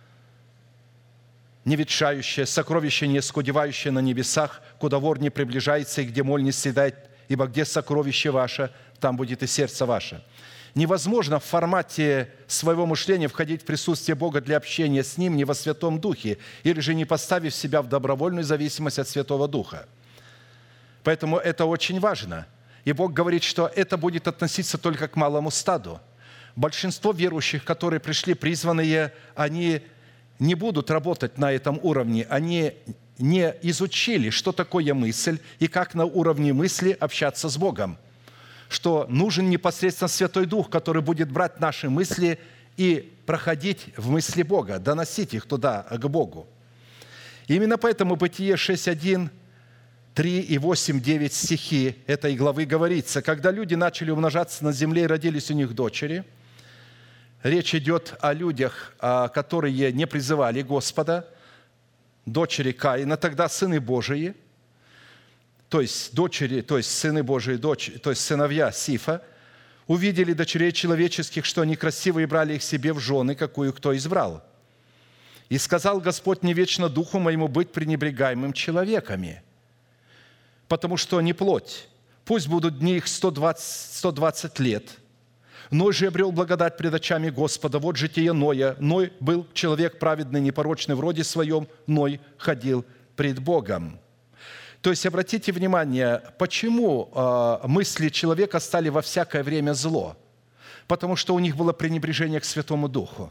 не ветшающее, сокровище не оскудевающее на небесах, куда вор не приближается и где моль не съедает, ибо где сокровище ваше, там будет и сердце ваше». Невозможно в формате своего мышления входить в присутствие Бога для общения с Ним не во Святом Духе, или же не поставив себя в добровольную зависимость от Святого Духа. Поэтому это очень важно. И Бог говорит, что это будет относиться только к малому стаду. Большинство верующих, которые пришли призванные, они не будут работать на этом уровне. Они не изучили, что такое мысль и как на уровне мысли общаться с Богом. Что нужен непосредственно Святой Дух, который будет брать наши мысли и проходить в мысли Бога, доносить их туда, к Богу. И именно поэтому Бытие 6:1, 3 и 8, 9 стихи этой главы говорится: когда люди начали умножаться на земле и родились у них дочери, речь идет о людях, которые не призывали Господа, дочери Каина, тогда сыны Божии, то есть дочери, то есть сыны Божии, то есть сыновья Сифа, увидели дочерей человеческих, что они красивые, и брали их себе в жены, какую кто избрал. И сказал Господь: не вечно духу моему быть пренебрегаемым человеками, потому что не плоть. Пусть будут дни их 120 лет. Ной же обрел благодать пред очами Господа. Вот житие Ноя. Ной был человек праведный, непорочный в роде своем. Ной ходил пред Богом». То есть, обратите внимание, почему мысли человека стали во всякое время зло? Потому что у них было пренебрежение к Святому Духу.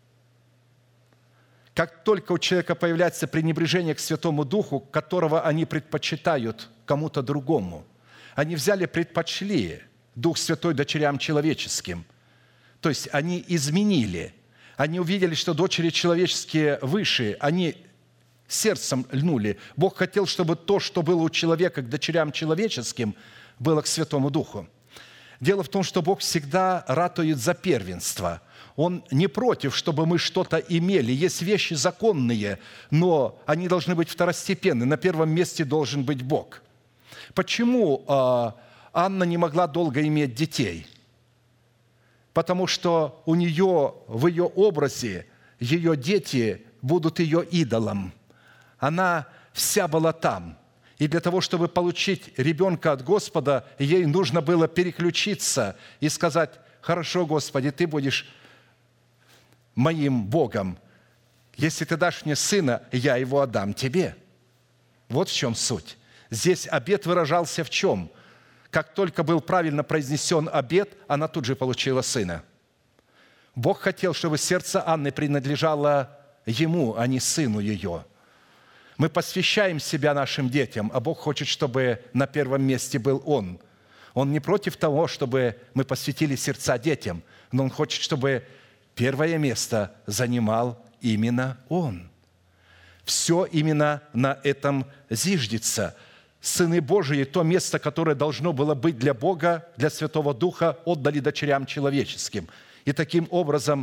Как только у человека появляется пренебрежение к Святому Духу, которого они предпочитают кому-то другому, они предпочли Дух Святой дочерям человеческим. То есть, они изменили. Они увидели, что дочери человеческие выше, они сердцем льнули. Бог хотел, чтобы то, что было у человека к дочерям человеческим, было к Святому Духу. Дело в том, что Бог всегда ратует за первенство. Он не против, чтобы мы что-то имели. Есть вещи законные, но они должны быть второстепенны. На первом месте должен быть Бог. Почему Анна не могла долго иметь детей? Потому что у нее, в ее образе, ее дети будут ее идолом. Она вся была там. И для того, чтобы получить ребенка от Господа, ей нужно было переключиться и сказать: «Хорошо, Господи, Ты будешь моим Богом. Если Ты дашь мне сына, я его отдам Тебе». Вот в чем суть. Здесь обет выражался в чем? Как только был правильно произнесен обет, она тут же получила сына. Бог хотел, чтобы сердце Анны принадлежало ему, а не сыну ее. Мы посвящаем себя нашим детям, а Бог хочет, чтобы на первом месте был Он. Он не против того, чтобы мы посвятили сердца детям, но Он хочет, чтобы первое место занимал именно Он. Все именно на этом зиждется. Сыны Божии, то место, которое должно было быть для Бога, для Святого Духа, отдали дочерям человеческим. И таким образом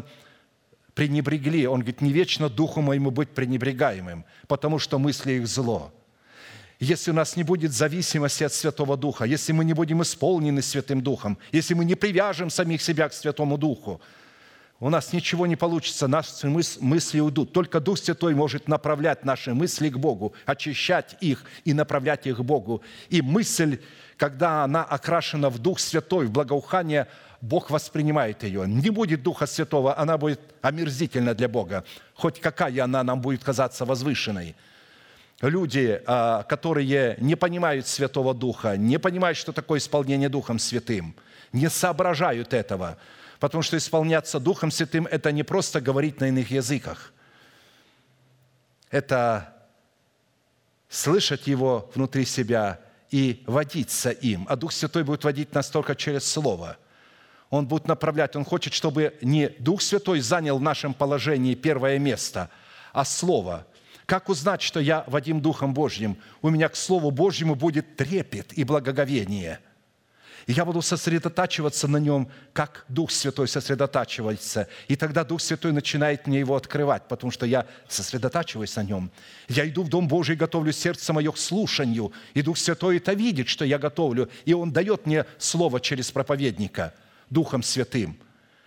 пренебрегли. Он говорит: не вечно духу моему быть пренебрегаемым, потому что мысли их зло. если у нас не будет зависимости от Святого Духа, если мы не будем исполнены Святым Духом, если мы не привяжем самих себя к Святому Духу, у нас ничего не получится, наши мысли уйдут. Только Дух Святой может направлять наши мысли к Богу, очищать их и направлять их к Богу. И мысль, когда она окрашена в Дух Святой, в благоухание, Бог воспринимает ее. Не будет Духа Святого, она будет омерзительна для Бога. Хоть какая она нам будет казаться возвышенной. Люди, которые не понимают Святого Духа, не понимают, что такое исполнение Духом Святым, не соображают этого, потому что исполняться Духом Святым – это не просто говорить на иных языках. Это слышать Его внутри себя и водиться им. А Дух Святой будет водить нас только через Слово. Он будет направлять. Он хочет, чтобы не Дух Святой занял в нашем положении первое место, а Слово. Как узнать, что я водим Духом Божьим? У меня к Слову Божьему будет трепет и благоговение. И я буду сосредотачиваться на нем, как Дух Святой сосредотачивается. И тогда Дух Святой начинает мне его открывать, потому что я сосредотачиваюсь на нем. Я иду в Дом Божий, готовлю сердце мое к слушанию. И Дух Святой это видит, что я готовлю. И Он дает мне слово через проповедника Духом Святым.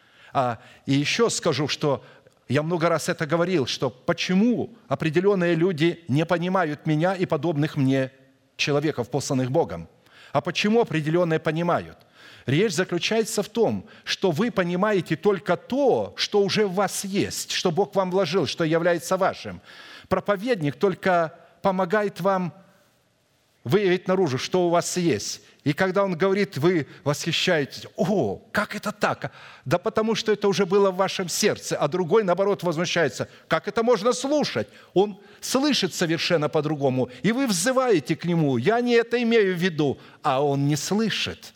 И еще скажу, что я много раз это говорил, что почему определенные люди не понимают меня и подобных мне человеков, посланных Богом. А почему определенные понимают? Речь заключается в том, что вы понимаете только то, что уже в вас есть, что Бог вам вложил, что является вашим. Проповедник только помогает вам выявить наружу, что у вас есть. И когда он говорит, вы восхищаетесь. О, как это так? Да потому что это уже было в вашем сердце. А другой, наоборот, возмущается. Как это можно слушать? Он слышит совершенно по-другому. И вы взываете к нему. Я не это имею в виду. А он не слышит.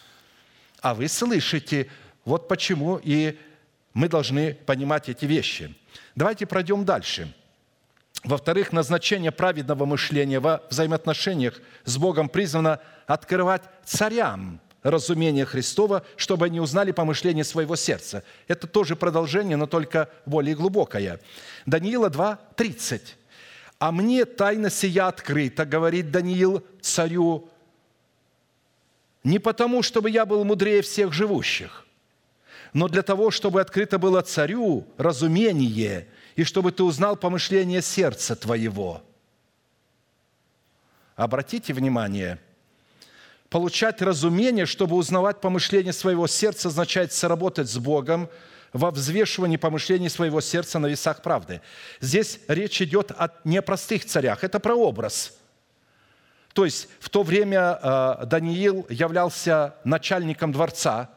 А вы слышите. Вот почему и мы должны понимать эти вещи. Давайте пройдем дальше. Во-вторых, назначение праведного мышления во взаимоотношениях с Богом призвано открывать царям разумение Христова, чтобы они узнали помышление своего сердца. Это тоже продолжение, но только более глубокое. Даниила 2:30. «А мне тайна сия открыта, говорит Даниил царю, не потому, чтобы я был мудрее всех живущих, но для того, чтобы открыто было царю разумение, и чтобы ты узнал помышление сердца твоего». Обратите внимание, получать разумение, чтобы узнавать помышление своего сердца, означает соработать с Богом во взвешивании помышлений своего сердца на весах правды. Здесь речь идет не о простых царях, это прообраз. То есть в то время Даниил являлся начальником дворца,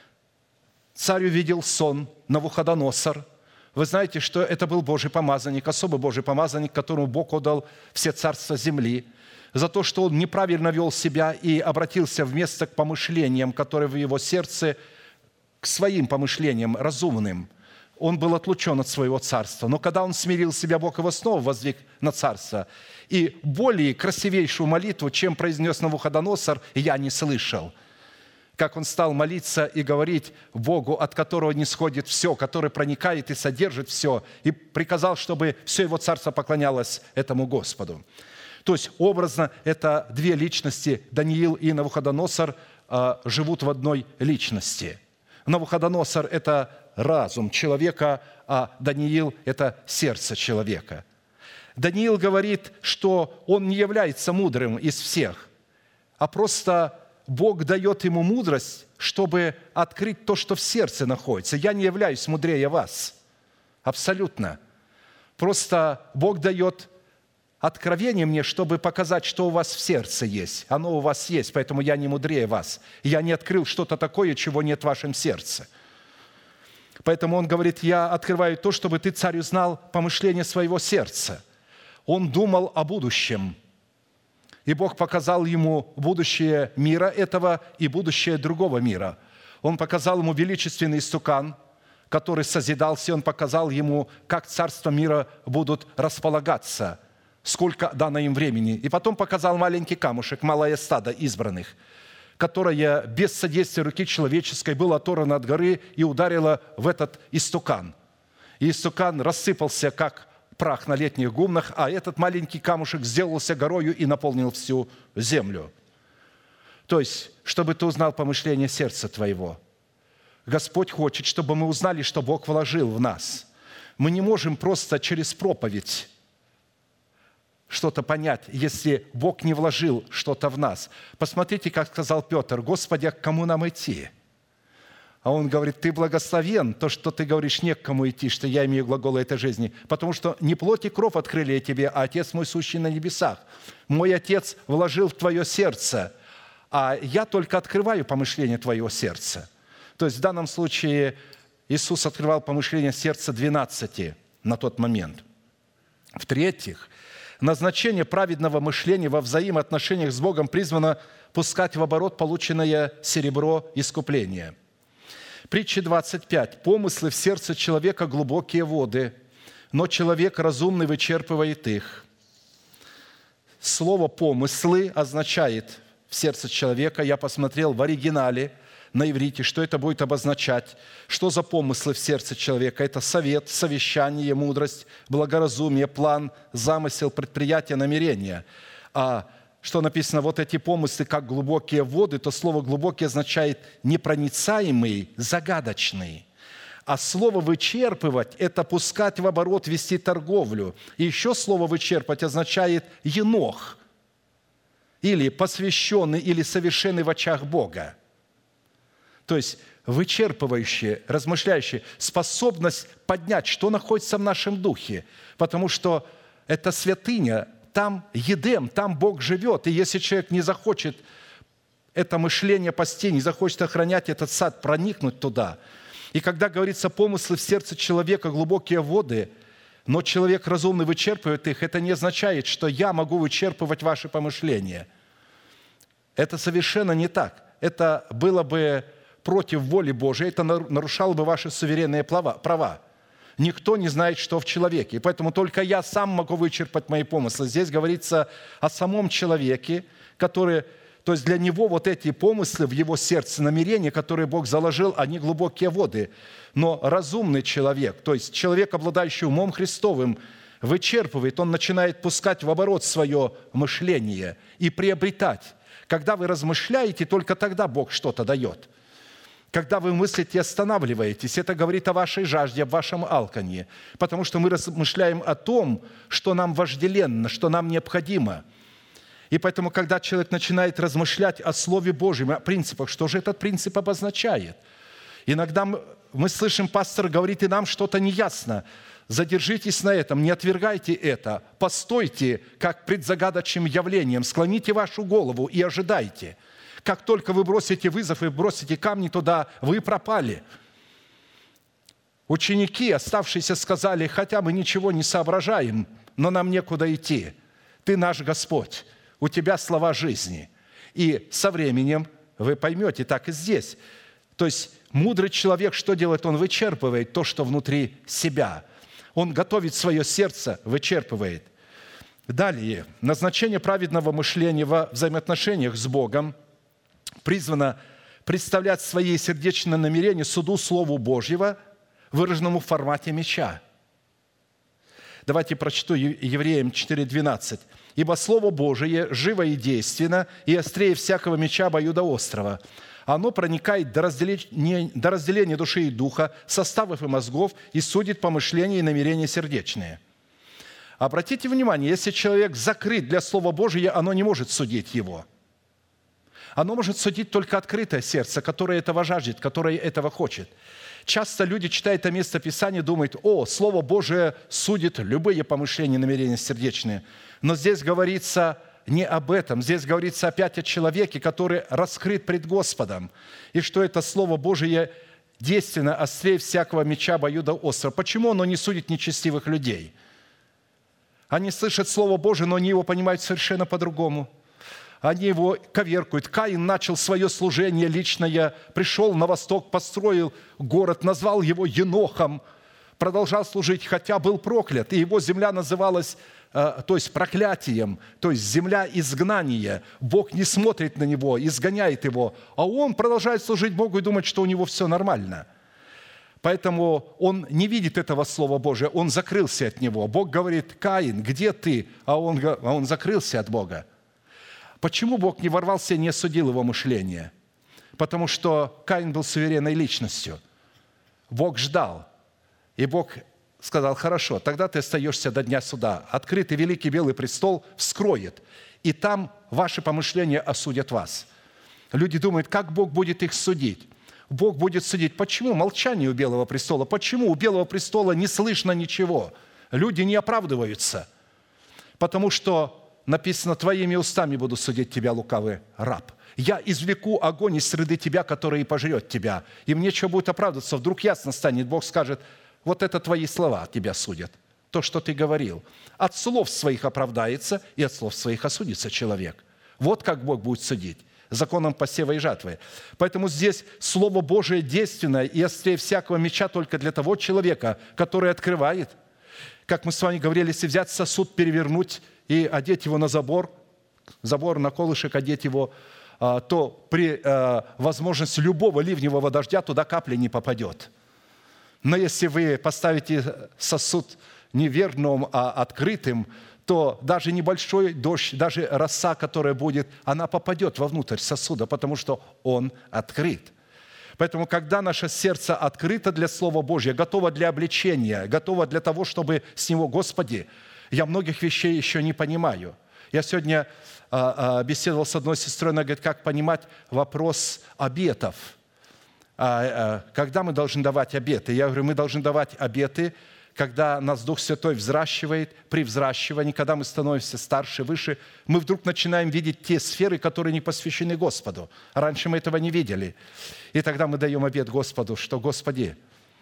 царь увидел сон, Навуходоносор. Вы знаете, что это был Божий помазанник, особый Божий помазанник, которому Бог отдал все царства земли, за то, что он неправильно вел себя и обратился вместо к помышлениям, которые в его сердце, к своим помышлениям разумным. Он был отлучен от своего царства. Но когда он смирил себя, Бог его снова воздвиг на царство. И более красивейшую молитву, чем произнес Навуходоносор, я не слышал. Как он стал молиться и говорить Богу, от которого не сходит все, который проникает и содержит все, и приказал, чтобы все его царство поклонялось этому Господу. То есть образно это две личности, Даниил и Навуходоносор, живут в одной личности. Навуходоносор – это разум человека, а Даниил – это сердце человека. Даниил говорит, что он не является мудрым из всех, а просто Бог дает ему мудрость, чтобы открыть то, что в сердце находится. Я не являюсь мудрее вас. Абсолютно. Просто Бог дает откровение мне, чтобы показать, что у вас в сердце есть. Оно у вас есть, поэтому я не мудрее вас. Я не открыл что-то такое, чего нет в вашем сердце. Поэтому он говорит, я открываю то, чтобы ты, царь, узнал помышление своего сердца. Он думал о будущем. И Бог показал ему будущее мира этого и будущее другого мира. Он показал ему величественный истукан, который созидался. Он показал ему, как царства мира будут располагаться, сколько дано им времени. И потом показал маленький камушек, малое стадо избранных, которое без содействия руки человеческой было оторвано от горы и ударило в этот истукан. И истукан рассыпался, как прах на летних гумнах, а этот маленький камушек сделался горою и наполнил всю землю. То есть, чтобы ты узнал помышление сердца твоего. Господь хочет, чтобы мы узнали, что Бог вложил в нас. Мы не можем просто через проповедь что-то понять, если Бог не вложил что-то в нас. Посмотрите, как сказал Петр: «Господи, а к кому нам идти?» А он говорит: «Ты благословен, то, что ты говоришь, не к кому идти, что я имею глаголы этой жизни, потому что не плоть и кровь открыли я тебе, а Отец мой, сущий на небесах. Мой Отец вложил в твое сердце, а я только открываю помышление твоего сердца». То есть в данном случае Иисус открывал помышление сердца 12 на тот момент. В-третьих, назначение праведного мышления во взаимоотношениях с Богом призвано пускать в оборот полученное серебро искупления. Притча 25. «Помыслы в сердце человека глубокие воды, но человек разумный вычерпывает их». Слово «помыслы» означает в сердце человека. Я посмотрел в оригинале на иврите, что это будет обозначать. Что за помыслы в сердце человека? Это совет, совещание, мудрость, благоразумие, план, замысел, предприятие, намерение. А что написано, вот эти помыслы, как глубокие воды, то слово «глубокий» означает непроницаемый, загадочный. А слово «вычерпывать» – это пускать в оборот, вести торговлю. И еще слово «вычерпать» означает «енох», или посвященный, или совершенный в очах Бога. То есть вычерпывающее, размышляющее, способность поднять, что находится в нашем духе. Потому что это святыня, там Едем, там Бог живет. И если человек не захочет это мышление пасти, не захочет охранять этот сад, проникнуть туда. И когда говорится «помыслы в сердце человека, глубокие воды», но человек разумный вычерпывает их, это не означает, что я могу вычерпывать ваши помышления. Это совершенно не так. Это было бы против воли Божией, это нарушало бы ваши суверенные права. Никто не знает, что в человеке. И поэтому только я сам могу вычерпать мои помыслы. Здесь говорится о самом человеке, который, то есть для него вот эти помыслы в его сердце, намерения, которые Бог заложил, они глубокие воды. Но разумный человек, то есть человек, обладающий умом Христовым, вычерпывает, он начинает пускать в оборот свое мышление и приобретать. Когда вы размышляете, только тогда Бог что-то дает. Когда вы мыслите и останавливаетесь, это говорит о вашей жажде, о вашем алканье, потому что мы размышляем о том, что нам вожделенно, что нам необходимо. И поэтому, когда человек начинает размышлять о Слове Божьем, о принципах, что же этот принцип обозначает? Иногда мы слышим, пастор говорит, и нам что-то неясно. Задержитесь на этом, не отвергайте это, постойте, как пред загадочным явлением, склоните вашу голову и ожидайте. Как только вы бросите вызов и бросите камни туда, вы пропали. Ученики, оставшиеся, сказали: хотя мы ничего не соображаем, но нам некуда идти. Ты наш Господь, у Тебя слова жизни. И со временем вы поймете, так и здесь. То есть мудрый человек что делает? Он вычерпывает то, что внутри себя. Он готовит свое сердце, вычерпывает. Далее, назначение праведного мышления во взаимоотношениях с Богом призвано представлять свои сердечные намерения суду Слову Божьего, выраженному в формате меча. Давайте прочту Евреям 4:12. «Ибо Слово Божие живо и действенно, и острее всякого меча обоюдоострого. Оно проникает до разделения души и духа, составов и мозгов, и судит помышления и намерения сердечные». Обратите внимание, если человек закрыт для Слова Божия, оно не может судить его. Оно может судить только открытое сердце, которое этого жаждет, которое этого хочет. Часто люди, читая это место Писания, думают: «О, Слово Божие судит любые помышления и намерения сердечные». Но здесь говорится не об этом. Здесь говорится опять о человеке, который раскрыт пред Господом. И что это Слово Божие действенно, острее всякого меча обоюдоострого. Почему оно не судит нечестивых людей? Они слышат Слово Божие, но они его понимают совершенно по-другому. Они его коверкуют. Каин начал свое служение личное, пришел на восток, построил город, назвал его Енохом, продолжал служить, хотя был проклят. И его земля называлась, то есть проклятием, то есть земля изгнания. Бог не смотрит на него, изгоняет его, а он продолжает служить Богу и думать, что у него все нормально. Поэтому он не видит этого Слова Божия, он закрылся от него. Бог говорит: «Каин, где ты?» А он закрылся от Бога. Почему Бог не ворвался и не осудил его мышление? Потому что Каин был суверенной личностью. Бог ждал. И Бог сказал: «Хорошо, тогда ты остаешься до дня суда. Открытый великий белый престол вскроет, и там ваши помышления осудят вас». Люди думают: как Бог будет их судить? Бог будет судить. Почему молчание у Белого престола? Почему у Белого престола не слышно ничего? Люди не оправдываются. Потому что написано: «Твоими устами буду судить тебя, лукавый раб. Я извлеку огонь из среды тебя, который и пожрет тебя». Им нечего будет оправдываться. Вдруг ясно станет. Бог скажет: вот это твои слова тебя судят. То, что ты говорил. От слов своих оправдается, и от слов своих осудится человек. Вот как Бог будет судить. Законом посева и жатвы. Поэтому здесь Слово Божие действенное и острее всякого меча только для того человека, который открывает. Как мы с вами говорили, если взять сосуд, перевернуть и одеть его на забор на колышек одеть его, то при возможности любого ливневого дождя туда капля не попадет. Но если вы поставите сосуд не верным, а открытым, то даже небольшой дождь, даже роса, которая будет, она попадет вовнутрь сосуда, потому что он открыт. Поэтому, когда наше сердце открыто для Слова Божьего, готово для обличения, готово для того, чтобы с него: «Господи, я многих вещей еще не понимаю». Я сегодня беседовал с одной сестрой, она говорит: как понимать вопрос обетов? Когда мы должны давать обеты? Я говорю: мы должны давать обеты, когда нас Дух Святой взращивает, при взращивании, когда мы становимся старше, выше, мы вдруг начинаем видеть те сферы, которые не посвящены Господу. Раньше мы этого не видели. И тогда мы даем обет Господу, что: «Господи,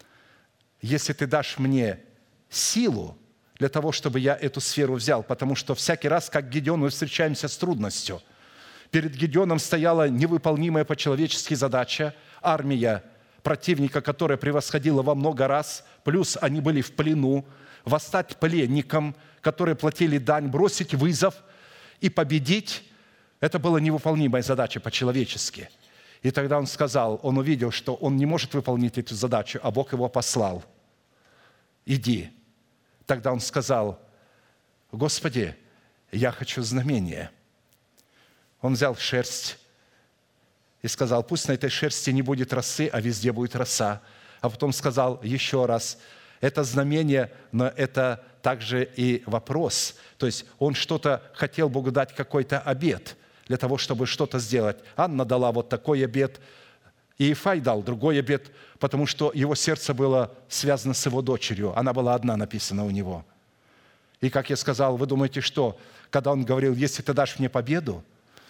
если Ты дашь мне силу для того, чтобы я эту сферу взял», потому что всякий раз, как Гидеон, мы встречаемся с трудностью. Перед Гидеоном стояла невыполнимая по-человечески задача, армия противника, которая превосходила во много раз, плюс они были в плену, восстать пленникам, которые платили дань, бросить вызов и победить – это была невыполнимая задача по-человечески. И тогда он сказал, он увидел, что он не может выполнить эту задачу, а Бог его послал. «Иди». Тогда он сказал: «Господи, я хочу знамение». Он взял шерсть и сказал: пусть на этой шерсти не будет росы, а везде будет роса. А потом сказал еще раз: это знамение, но это также и вопрос. То есть он что-то хотел Богу дать, какой-то обет для того, чтобы что-то сделать. Анна дала вот такой обет, и Ифай дал другой обет, потому что его сердце было связано с его дочерью. Она была одна, написана у него. И, как я сказал, вы думаете, что, когда он говорил: если ты дашь мне победу,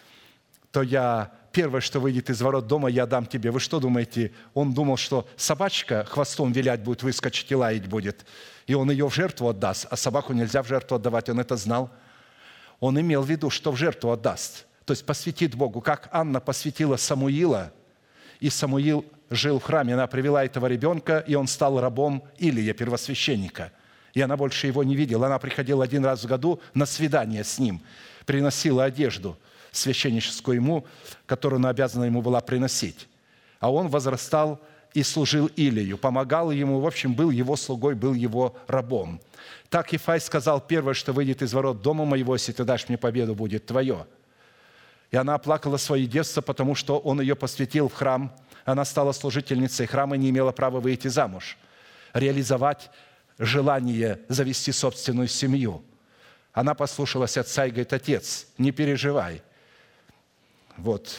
то я первое, что выйдет из ворот дома, я дам тебе. Вы что думаете? Он думал, что собачка хвостом вилять будет, выскочить и лаять будет, и он ее в жертву отдаст, а собаку нельзя в жертву отдавать. Он это знал. Он имел в виду, что в жертву отдаст, то есть посвятит Богу, как Анна посвятила Самуила, и Самуил жил в храме. Она привела этого ребенка, и он стал рабом Илия, первосвященника. И она больше его не видела. Она приходила один раз в году на свидание с ним, приносила одежду священническую ему, которую она обязана ему была приносить. А он возрастал и служил Илию, помогал ему, в общем, был его слугой, был его рабом. Так Ифай сказал: первое, что выйдет из ворот дома моего, если ты дашь мне победу, будет твое. И она оплакала свое детство, потому что он ее посвятил в храм. Она стала служительницей храма и не имела права выйти замуж, реализовать желание завести собственную семью. Она послушалась отца и говорит: отец, не переживай. Вот.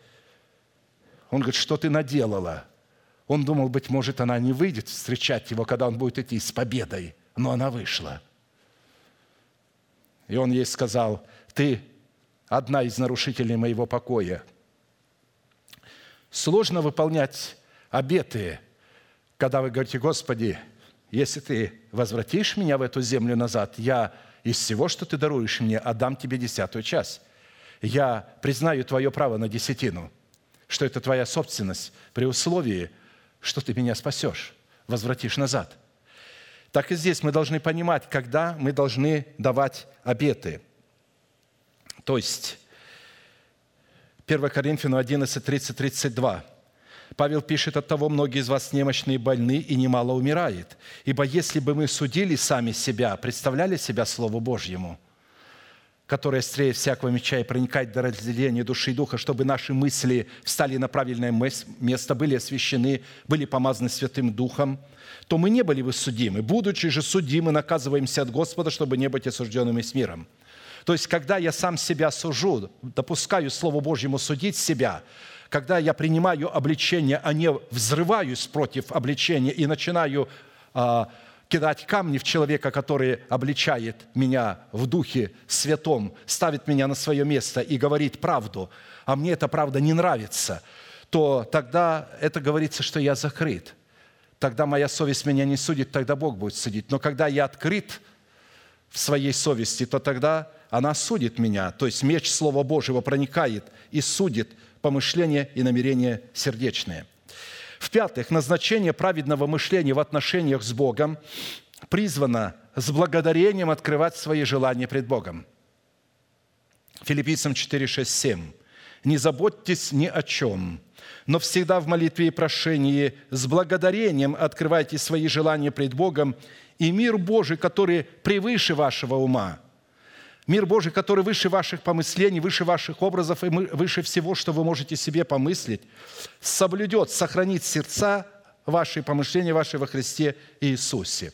Он говорит: что ты наделала? Он думал, быть может, она не выйдет встречать его, когда он будет идти с победой. Но она вышла. И он ей сказал: ты одна из нарушителей моего покоя. Сложно выполнять обеты, когда вы говорите: Господи, если ты возвратишь меня в эту землю назад, я из всего, что ты даруешь мне, отдам тебе 10-ю часть. Я признаю твое право на десятину, что это твоя собственность, при условии, что ты меня спасешь, возвратишь назад. Так и здесь мы должны понимать, когда мы должны давать обеты. То есть 1 Коринфянам 11, 30, 32. Павел пишет: «Оттого многие из вас немощны и больны, и немало умирает. Ибо если бы мы судили сами себя, представляли себя Слову Божьему, которое острее всякого меча и проникает до разделения души и духа, чтобы наши мысли встали на правильное место, были освящены, были помазаны Святым Духом, то мы не были бы судимы. Будучи же судимы, наказываемся от Господа, чтобы не быть осужденными с миром». То есть, когда я сам себя сужу, допускаю Слову Божьему судить себя, когда я принимаю обличение, а не взрываюсь против обличения и начинаю кидать камни в человека, который обличает меня в Духе Святом, ставит меня на свое место и говорит правду, а мне эта правда не нравится, то тогда это говорится, что я закрыт. Тогда моя совесть меня не судит, тогда Бог будет судить. Но когда я открыт в своей совести, то тогда она судит меня. То есть меч Слова Божьего проникает и судит помышления и намерения сердечные. В-пятых, назначение праведного мышления в отношениях с Богом призвано с благодарением открывать свои желания пред Богом. Филиппийцам 4, 6, 7. «Не заботьтесь ни о чем, но всегда в молитве и прошении с благодарением открывайте свои желания пред Богом, и мир Божий, который превыше вашего ума, мир Божий, который выше ваших помыслений, выше ваших образов и выше всего, что вы можете себе помыслить, соблюдет, сохранит сердца ваши, помышления ваши во Христе Иисусе».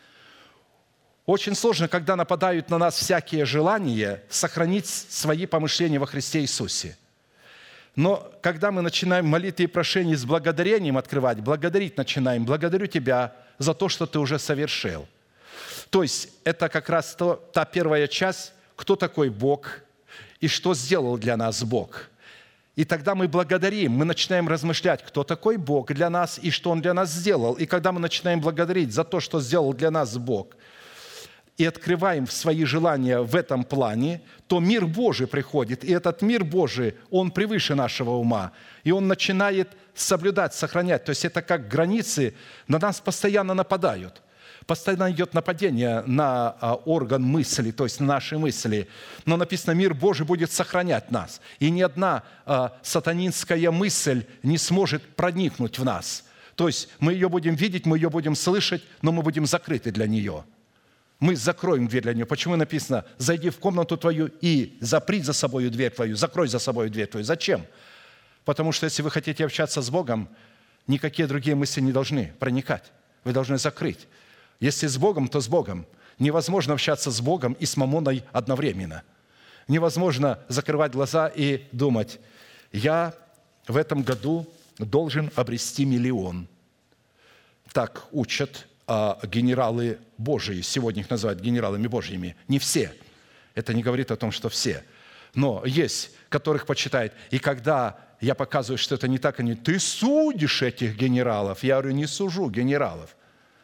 Очень сложно, когда нападают на нас всякие желания, сохранить свои помышления во Христе Иисусе. Но когда мы начинаем молитвы и прошения с благодарением открывать, благодарить начинаем: «Благодарю Тебя за то, что Ты уже совершил». То есть это как раз та первая часть, кто такой Бог и что сделал для нас Бог. И тогда мы благодарим, мы начинаем размышлять, кто такой Бог для нас и что Он для нас сделал. И когда мы начинаем благодарить за то, что сделал для нас Бог, и открываем свои желания в этом плане, то мир Божий приходит. И этот мир Божий, он превыше нашего ума. И он начинает соблюдать, сохранять. То есть это как границы, на нас постоянно нападают. Постоянно идет нападение на орган мысли, то есть на наши мысли. Но написано, мир Божий будет сохранять нас. И ни одна сатанинская мысль не сможет проникнуть в нас. То есть мы ее будем видеть, мы ее будем слышать, но мы будем закрыты для нее. Мы закроем дверь для нее. Почему написано: «Зайди в комнату твою и запри за собой дверь твою, закрой за собой дверь твою». Зачем? Потому что если вы хотите общаться с Богом, никакие другие мысли не должны проникать. Вы должны закрыть. Если с Богом, то с Богом. Невозможно общаться с Богом и с мамоной одновременно. Невозможно закрывать глаза и думать: я в этом году должен обрести 1 000 000. Так учат генералы Божии. Сегодня их называют генералами Божьими. Не все. Это не говорит о том, что все. Но есть, которых почитают. И когда я показываю, что это не так, они: ты судишь этих генералов. Я говорю: не сужу генералов.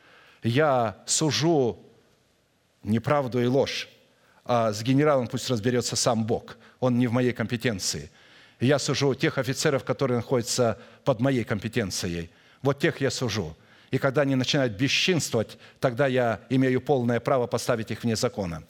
Я сужу неправду и ложь. А с генералом пусть разберется сам Бог. Он не в моей компетенции. Я сужу тех офицеров, которые находятся под моей компетенцией. Вот тех я сужу. И когда они начинают бесчинствовать, тогда я имею полное право поставить их вне закона.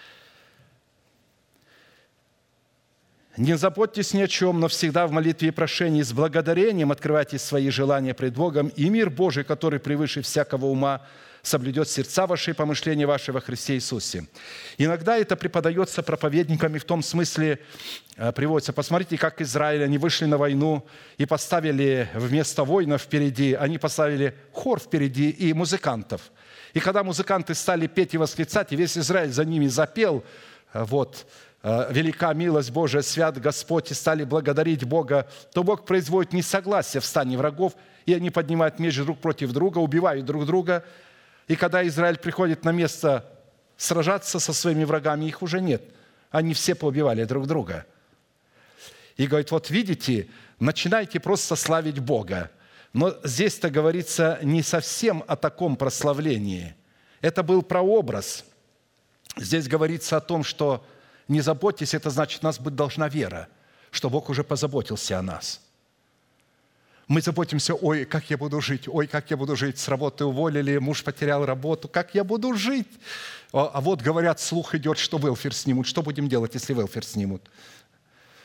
«Не заботьтесь ни о чем, но всегда в молитве и прошении с благодарением открывайте свои желания пред Богом, и мир Божий, который превыше всякого ума, соблюдет сердца ваши и помышления ваши во Христе Иисусе». Иногда это преподается проповедниками в том смысле, приводится: посмотрите, как Израиль, они вышли на войну и поставили вместо воинов впереди, они поставили хор впереди и музыкантов. И когда музыканты стали петь и восклицать, и весь Израиль за ними запел, «Велика милость Божия, свят Господь», и стали благодарить Бога, то Бог производит несогласие в стане врагов, и они поднимают меч друг против друга, убивают друг друга. И когда Израиль приходит на место сражаться со своими врагами, их уже нет. Они все поубивали друг друга. И говорит: вот видите, начинайте просто славить Бога. Но здесь-то говорится не совсем о таком прославлении. Это был прообраз. Здесь говорится о том, что не заботьтесь, это значит, у нас быть должна вера, что Бог уже позаботился о нас. Мы заботимся: ой, как я буду жить, ой, как я буду жить, с работы уволили, муж потерял работу, как я буду жить? А вот, говорят, слух идет, что велфер снимут. Что будем делать, если велфер снимут?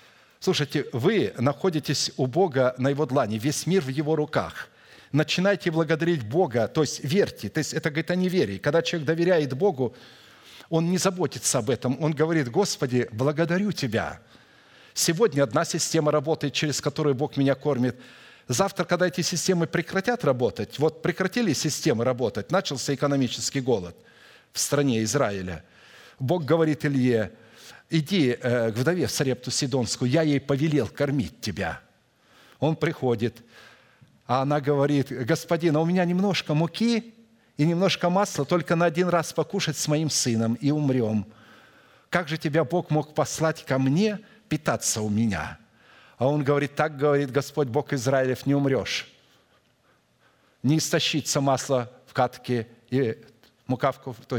Слушайте, вы находитесь у Бога на Его длани, весь мир в Его руках. Начинайте благодарить Бога, то есть верьте. То есть это, говорит, о неверии. Когда человек доверяет Богу, он не заботится об этом. Он говорит: Господи, благодарю Тебя. Сегодня одна система работает, через которую Бог меня кормит. Завтра, когда эти системы прекратят работать, вот прекратили системы работать, начался экономический голод в стране Израиля. Бог говорит Илье: иди к вдове в Сарепту Сидонскую, я ей повелел кормить тебя. Он приходит, а она говорит: господин, а у меня немножко муки и немножко масла, только на один раз покушать с моим сыном, и умрем. Как же тебя Бог мог послать ко мне питаться у меня? А он говорит: так говорит Господь Бог Израилев, не умрешь. Не истощится масло в катке и мука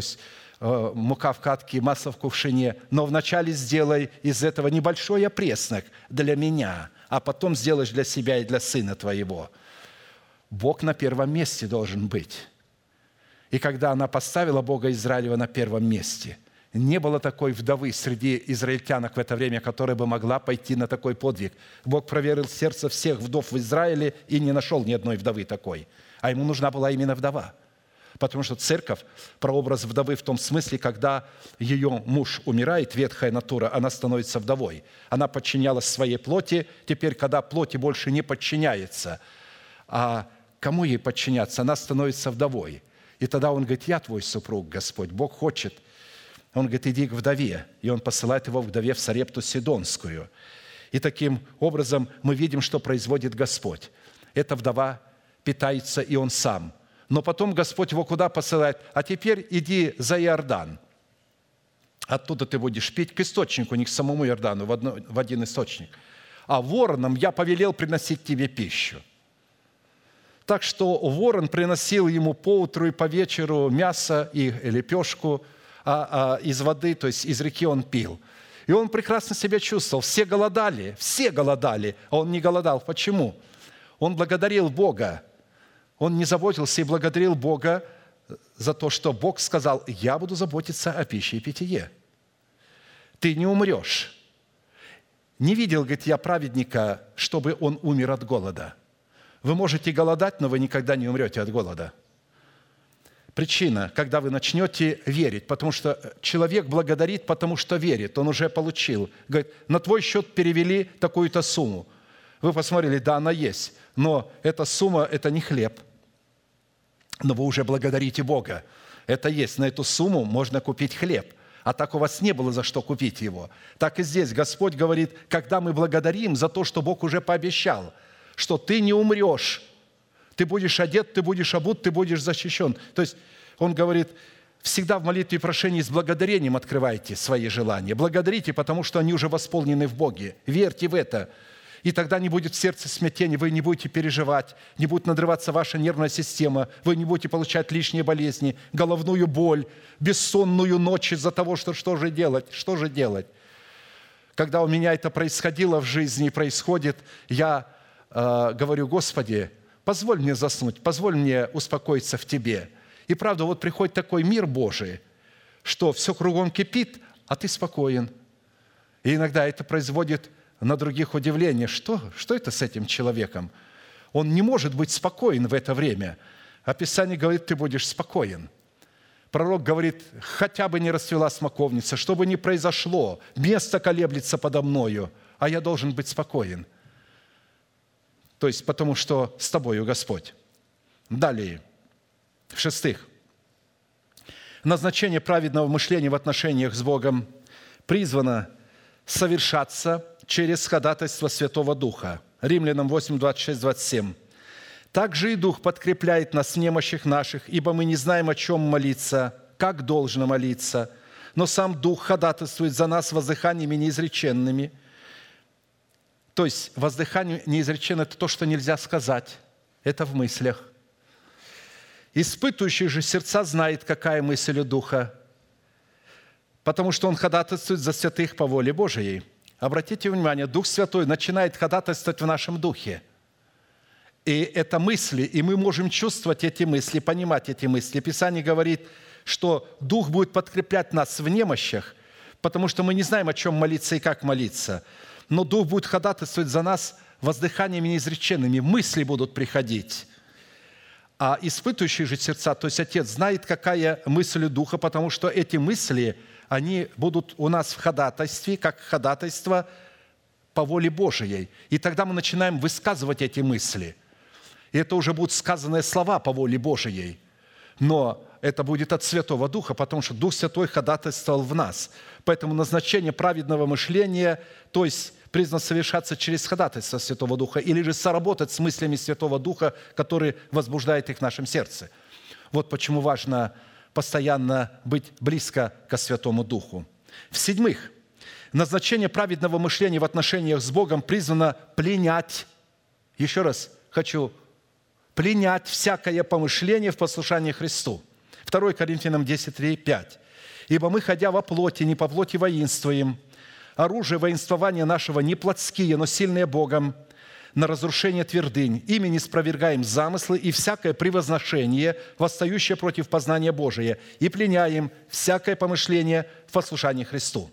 в катке и масло в кувшине, но вначале сделай из этого небольшой опреснок для меня, а потом сделаешь для себя и для сына твоего. Бог на первом месте должен быть. И когда она поставила Бога Израилева на первом месте, не было такой вдовы среди израильтянок в это время, которая бы могла пойти на такой подвиг. Бог проверил сердце всех вдов в Израиле и не нашел ни одной вдовы такой. А ему нужна была именно вдова. Потому что церковь, прообраз вдовы в том смысле, когда ее муж умирает, ветхая натура, она становится вдовой. Она подчинялась своей плоти. Теперь, когда плоти больше не подчиняется, а кому ей подчиняться? Она становится вдовой. И тогда он говорит: я твой супруг, Господь. Бог хочет. Он говорит: иди к вдове. И он посылает его к вдове в Сарепту Сидонскую. И таким образом мы видим, что производит Господь. Эта вдова питается и он сам. Но потом Господь его куда посылает? А теперь иди за Иордан. Оттуда ты будешь пить к источнику, не к самому Иордану, в один источник. А воронам я повелел приносить тебе пищу. Так что ворон приносил ему поутру и по вечеру мясо и лепешку, а из воды, то есть из реки он пил. И он прекрасно себя чувствовал. Все голодали, а он не голодал. Почему? Он благодарил Бога. Он не заботился и благодарил Бога за то, что Бог сказал: я буду заботиться о пище и питье. Ты не умрешь. Не видел, говорит, я праведника, чтобы он умер от голода. Вы можете голодать, но вы никогда не умрете от голода. Причина, когда вы начнете верить, потому что человек благодарит, потому что верит, он уже получил. Говорит: на твой счет перевели такую-то сумму. Вы посмотрели, да, она есть, но эта сумма – это не хлеб. Но вы уже благодарите Бога. Это есть, на эту сумму можно купить хлеб. А так у вас не было за что купить его. Так и здесь Господь говорит, когда мы благодарим за то, что Бог уже пообещал, что ты не умрешь, ты будешь одет, ты будешь обут, ты будешь защищен. То есть Он говорит, всегда в молитве и прошении с благодарением открывайте свои желания. Благодарите, потому что они уже восполнены в Боге. Верьте в это. И тогда не будет в сердце смятения, вы не будете переживать, не будет надрываться ваша нервная система, вы не будете получать лишние болезни, головную боль, бессонную ночь из-за того, что же делать. Когда у меня это происходило в жизни и происходит, я говорю: Господи, позволь мне заснуть, позволь мне успокоиться в Тебе. И правда, вот приходит такой мир Божий, что все кругом кипит, а ты спокоен. И иногда это производит на других удивление. Что это с этим человеком? Он не может быть спокоен в это время. А Писание говорит, ты будешь спокоен. Пророк говорит, хотя бы не расцвела смоковница, что бы ни произошло, место колеблется подо мною, а я должен быть спокоен. То есть, потому что с тобою Господь. Далее, в-шестых, назначение праведного мышления в отношениях с Богом призвано совершаться через ходатайство Святого Духа. Римлянам 8, 26, 27. «Также и Дух подкрепляет нас в немощах наших, ибо мы не знаем, о чем молиться, как должно молиться, но сам Дух ходатайствует за нас воздыханиями неизреченными». То есть воздыхание неизреченное – это то, что нельзя сказать. Это в мыслях. «Испытывающий же сердца знает, какая мысль у Духа, потому что Он ходатайствует за святых по воле Божией». Обратите внимание, Дух Святой начинает ходатайствовать в нашем духе. И это мысли, и мы можем чувствовать эти мысли, понимать эти мысли. Писание говорит, что Дух будет подкреплять нас в немощах, потому что мы не знаем, о чем молиться и как молиться. но Дух будет ходатайствовать за нас воздыханиями неизреченными, мысли будут приходить. А испытывающие же сердца, то есть Отец знает, какая мысль у Духа, потому что эти мысли, они будут у нас в ходатайстве, как ходатайство по воле Божией. И тогда мы начинаем высказывать эти мысли. И это уже будут сказанные слова по воле Божией. Но это будет от Святого Духа, потому что Дух Святой ходатайствовал в нас. Поэтому назначение праведного мышления, то есть призвано совершаться через ходатайство Святого Духа, или же соработать с мыслями Святого Духа, который возбуждает их в нашем сердце. Вот почему важно постоянно быть близко ко Святому Духу. В-седьмых, назначение праведного мышления в отношениях с Богом призвано пленять, еще раз хочу, пленять всякое помышление в послушании Христу. 2 Коринфянам 10:3, 5. «Ибо мы, ходя во плоти, не по плоти воинствуем, оружие воинствования нашего не плотские, но сильные Богом, на разрушение твердынь. Ими не спровергаем замыслы и всякое превозношение, восстающее против познания Божия, и пленяем всякое помышление в послушании Христу».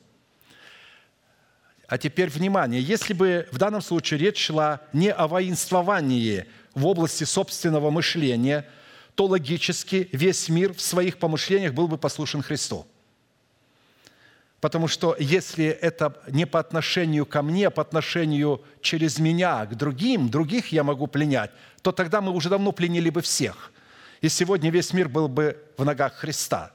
А теперь внимание, если бы в данном случае речь шла не о воинствовании в области собственного мышления, то логически весь мир в своих помышлениях был бы послушен Христу. Потому что если это не по отношению ко мне, а по отношению через меня к других я могу пленять, то тогда мы уже давно пленили бы всех. И сегодня весь мир был бы в ногах Христа.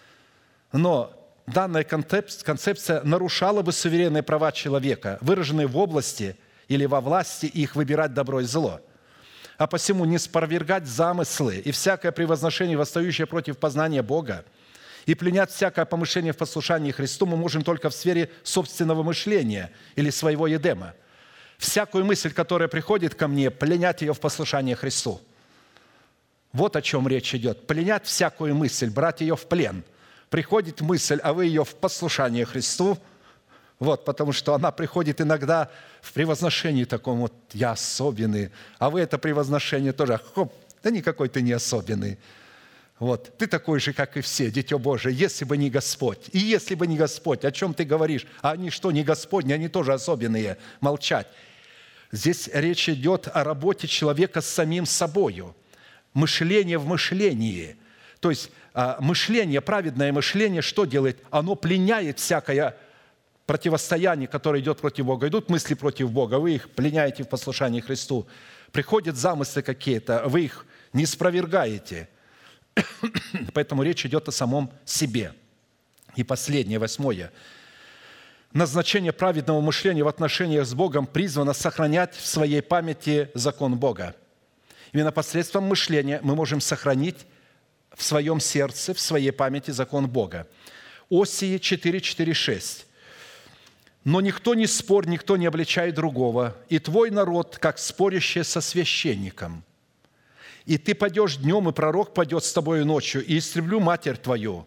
Но данная концепция нарушала бы суверенные права человека, выраженные в области или во власти их выбирать добро и зло. А посему не спровергать замыслы и всякое превозношение, восстающее против познания Бога, и пленять всякое помышление в послушании Христу мы можем только в сфере собственного мышления или своего едема. Всякую мысль, которая приходит ко мне, пленять ее в послушании Христу. Вот о чем речь идет. Пленять всякую мысль, брать ее в плен. Приходит мысль, а вы ее в послушание Христу. Вот, потому что она приходит иногда в превозношении таком, вот я особенный, а вы это превозношение тоже, хоп, да никакой ты не особенный. Вот, ты такой же, как и все, Дитё Божие, если бы не Господь. И если бы не Господь, о чем ты говоришь? А они что, не Господни, они тоже особенные, молчать. Здесь речь идет о работе человека с самим собою. Мышление в мышлении. То есть мышление, праведное мышление, что делает? Оно пленяет всякое противостояние, которое идет против Бога. Идут мысли против Бога, вы их пленяете в послушании Христу. Приходят замыслы какие-то, вы их не спровергаете. Поэтому речь идет о самом себе. И последнее, 8. Назначение праведного мышления в отношениях с Богом призвано сохранять в своей памяти закон Бога. Именно посредством мышления мы можем сохранить в своем сердце, в своей памяти закон Бога. Осии 4:4-6. «Но никто не спорит, никто не обличает другого, и твой народ, как спорящий со священником. И ты падешь днем, и пророк падет с тобою ночью, и истреблю матерь твою.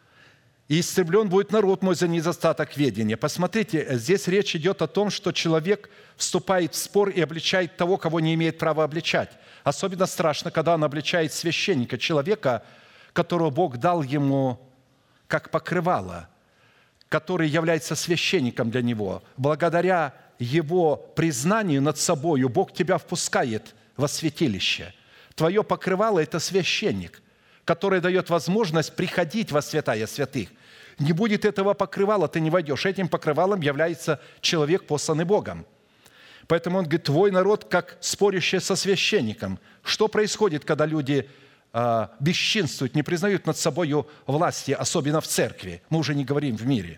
И истреблен будет народ мой за недостаток ведения». Посмотрите, здесь речь идет о том, что человек вступает в спор и обличает того, кого не имеет права обличать. Особенно страшно, когда он обличает священника, человека, которого Бог дал ему как покрывало, который является священником для него. Благодаря его признанию над собою Бог тебя впускает во святилище. Твое покрывало – это священник, который дает возможность приходить во святая святых. Не будет этого покрывала, ты не войдешь. Этим покрывалом является человек, посланный Богом. Поэтому он говорит, твой народ, как спорящий со священником. Что происходит, когда люди бесчинствуют, не признают над собой власти, особенно в церкви? Мы уже не говорим в мире.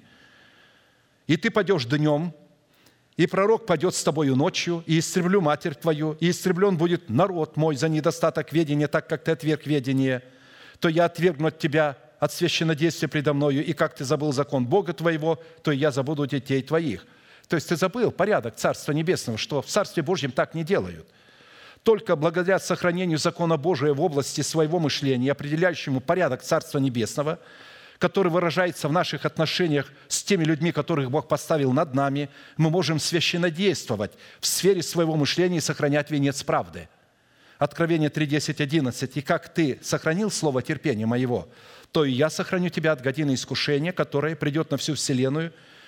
«И ты падешь днем, и пророк падет с тобою ночью, и истреблю матерь твою, и истреблен будет народ мой за недостаток ведения, так как ты отверг ведение, то я отвергну от тебя от священнодействия предо мною, и как ты забыл закон Бога твоего, то и я забуду детей твоих». То есть ты забыл порядок Царства Небесного, что в Царстве Божьем так не делают. Только благодаря сохранению закона Божия в области своего мышления, определяющему порядок Царства Небесного, который выражается в наших отношениях с теми людьми, которых Бог поставил над нами, мы можем священнодействовать в сфере своего мышления и сохранять венец правды. Откровение 3:10-11. «И как ты сохранил слово терпения моего, то и я сохраню тебя от годины искушения, которое придет на всю вселенную,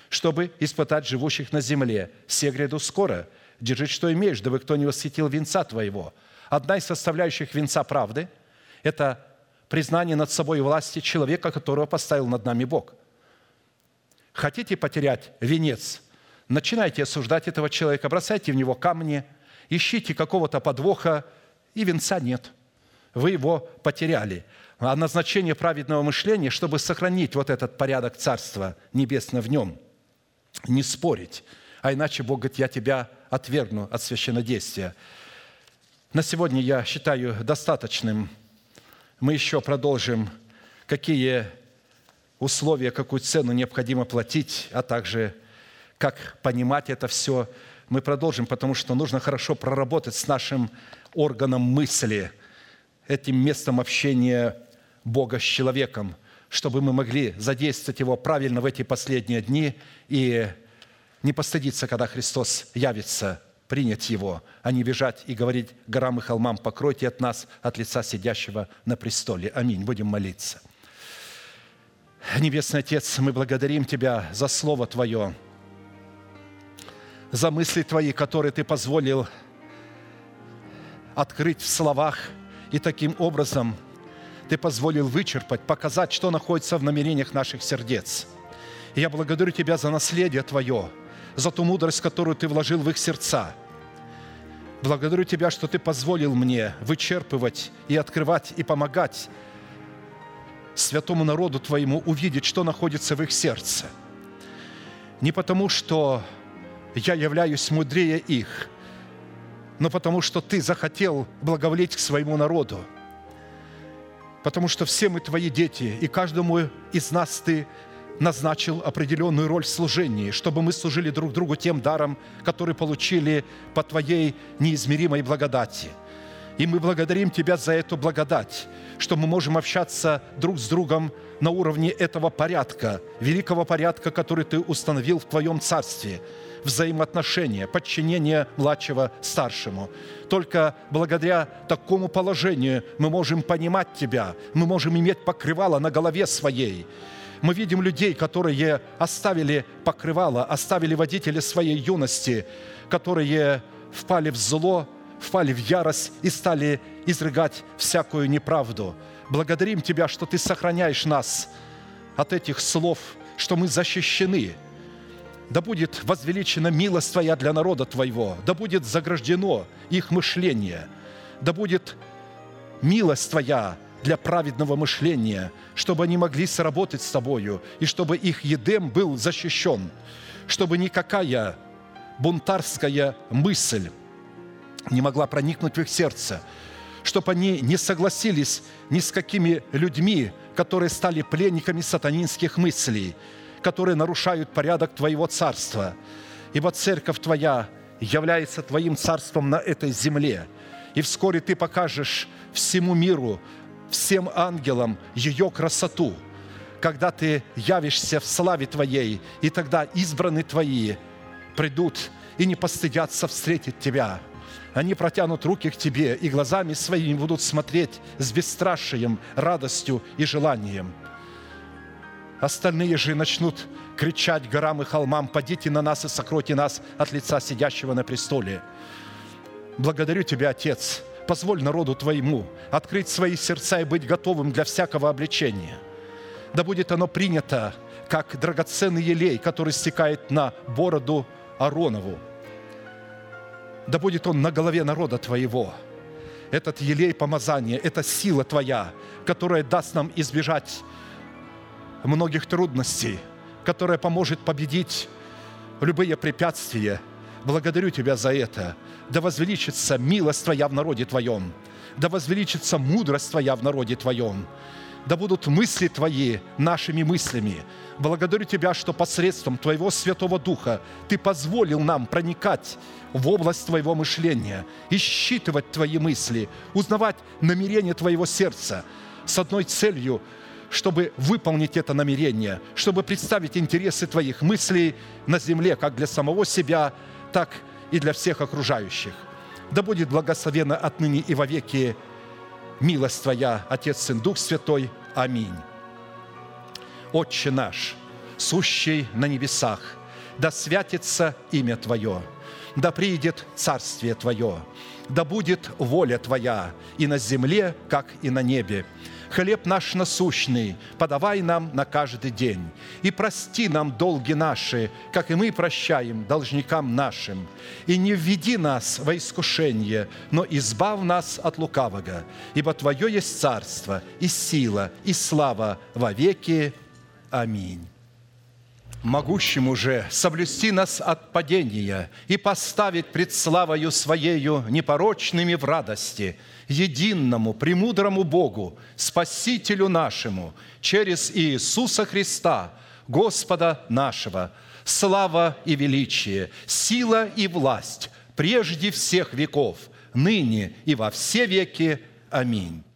чтобы испытать живущих на земле. Се гряду скоро. Держи, что имеешь, дабы кто не восхитил венца твоего». Одна из составляющих венца правды – это признание над собой власти человека, которого поставил над нами Бог. Хотите потерять венец? Начинайте осуждать этого человека, бросайте в него камни, ищите какого-то подвоха, и венца нет. Вы его потеряли. А назначение праведного мышления, чтобы сохранить вот этот порядок Царства Небесного в нем, не спорить. А иначе Бог говорит: я тебя отвергну от священнодействия. На сегодня я считаю достаточным. Мы еще продолжим, какие условия, какую цену необходимо платить, а также как понимать это все. Мы продолжим, потому что нужно хорошо проработать с нашим органом мысли, этим местом общения Бога с человеком, чтобы мы могли задействовать его правильно в эти последние дни и не постыдиться, когда Христос явится, принять Его, а не бежать и говорить горам и холмам: покройте от нас, от лица сидящего на престоле. Аминь. Будем молиться. Небесный Отец, мы благодарим Тебя за Слово Твое, за мысли Твои, которые Ты позволил открыть в словах, и таким образом Ты позволил вычерпать, показать, что находится в намерениях наших сердец. И я благодарю Тебя за наследие Твое, за ту мудрость, которую Ты вложил в их сердца. Благодарю Тебя, что Ты позволил мне вычерпывать и открывать, и помогать святому народу Твоему увидеть, что находится в их сердце. Не потому, что я являюсь мудрее их, но потому, что Ты захотел благоволить к своему народу. Потому что все мы Твои дети, и каждому из нас Ты назначил определенную роль в служении, чтобы мы служили друг другу тем даром, который получили по Твоей неизмеримой благодати. И мы благодарим Тебя за эту благодать, что мы можем общаться друг с другом на уровне этого порядка, великого порядка, который Ты установил в Твоем Царстве, взаимоотношения, подчинение младшего старшему. Только благодаря такому положению мы можем понимать Тебя, мы можем иметь покрывало на голове своей. Мы видим людей, которые оставили покрывало, оставили водители своей юности, которые впали в зло, впали в ярость и стали изрыгать всякую неправду. Благодарим Тебя, что Ты сохраняешь нас от этих слов, что мы защищены. Да будет возвеличена милость Твоя для народа Твоего, да будет заграждено их мышление, да будет милость Твоя для праведного мышления, чтобы они могли сработать с Тобою, и чтобы их едем был защищен, чтобы никакая бунтарская мысль не могла проникнуть в их сердце, чтобы они не согласились ни с какими людьми, которые стали пленниками сатанинских мыслей, которые нарушают порядок Твоего Царства. Ибо Церковь Твоя является Твоим Царством на этой земле, и вскоре Ты покажешь всему миру, всем ангелам ее красоту, когда Ты явишься в славе Твоей, и тогда избранные Твои придут и не постыдятся встретить Тебя. Они протянут руки к Тебе и глазами своими будут смотреть с бесстрашием, радостью и желанием. Остальные же начнут кричать горам и холмам: «Падите на нас и сокройте нас от лица сидящего на престоле». Благодарю Тебя, Отец. Позволь народу Твоему открыть свои сердца и быть готовым для всякого обличения. Да будет оно принято, как драгоценный елей, который стекает на бороду Ааронову. Да будет он на голове народа Твоего. Этот елей помазания, это сила Твоя, которая даст нам избежать многих трудностей, которая поможет победить любые препятствия. Благодарю Тебя за это. Да возвеличится милость Твоя в народе Твоем. Да возвеличится мудрость Твоя в народе Твоем. Да будут мысли Твои нашими мыслями. Благодарю Тебя, что посредством Твоего Святого Духа Ты позволил нам проникать в область Твоего мышления, исчитывать Твои мысли, узнавать намерение Твоего сердца с одной целью, чтобы выполнить это намерение, чтобы представить интересы Твоих мыслей на земле, как для самого себя, так и для всех окружающих. Да будет благословена отныне и вовеки милость Твоя, Отец, Сын, Дух Святой. Аминь. Отче наш, сущий на небесах, Да святится имя Твое, да приидет царствие Твое, да будет воля Твоя и на земле, как и на небе. Хлеб наш насущный подавай нам на каждый день, и прости нам долги наши, как и мы прощаем должникам нашим. И не введи нас во искушение, но избав нас от лукавого, ибо Твое есть царство, и сила, и слава во веки. Аминь. Могущему же соблюсти нас от падения и поставить пред славою Своею непорочными в радости, единому, премудрому Богу, Спасителю нашему, через Иисуса Христа, Господа нашего, слава и величие, сила и власть прежде всех веков, ныне и во все веки. Аминь.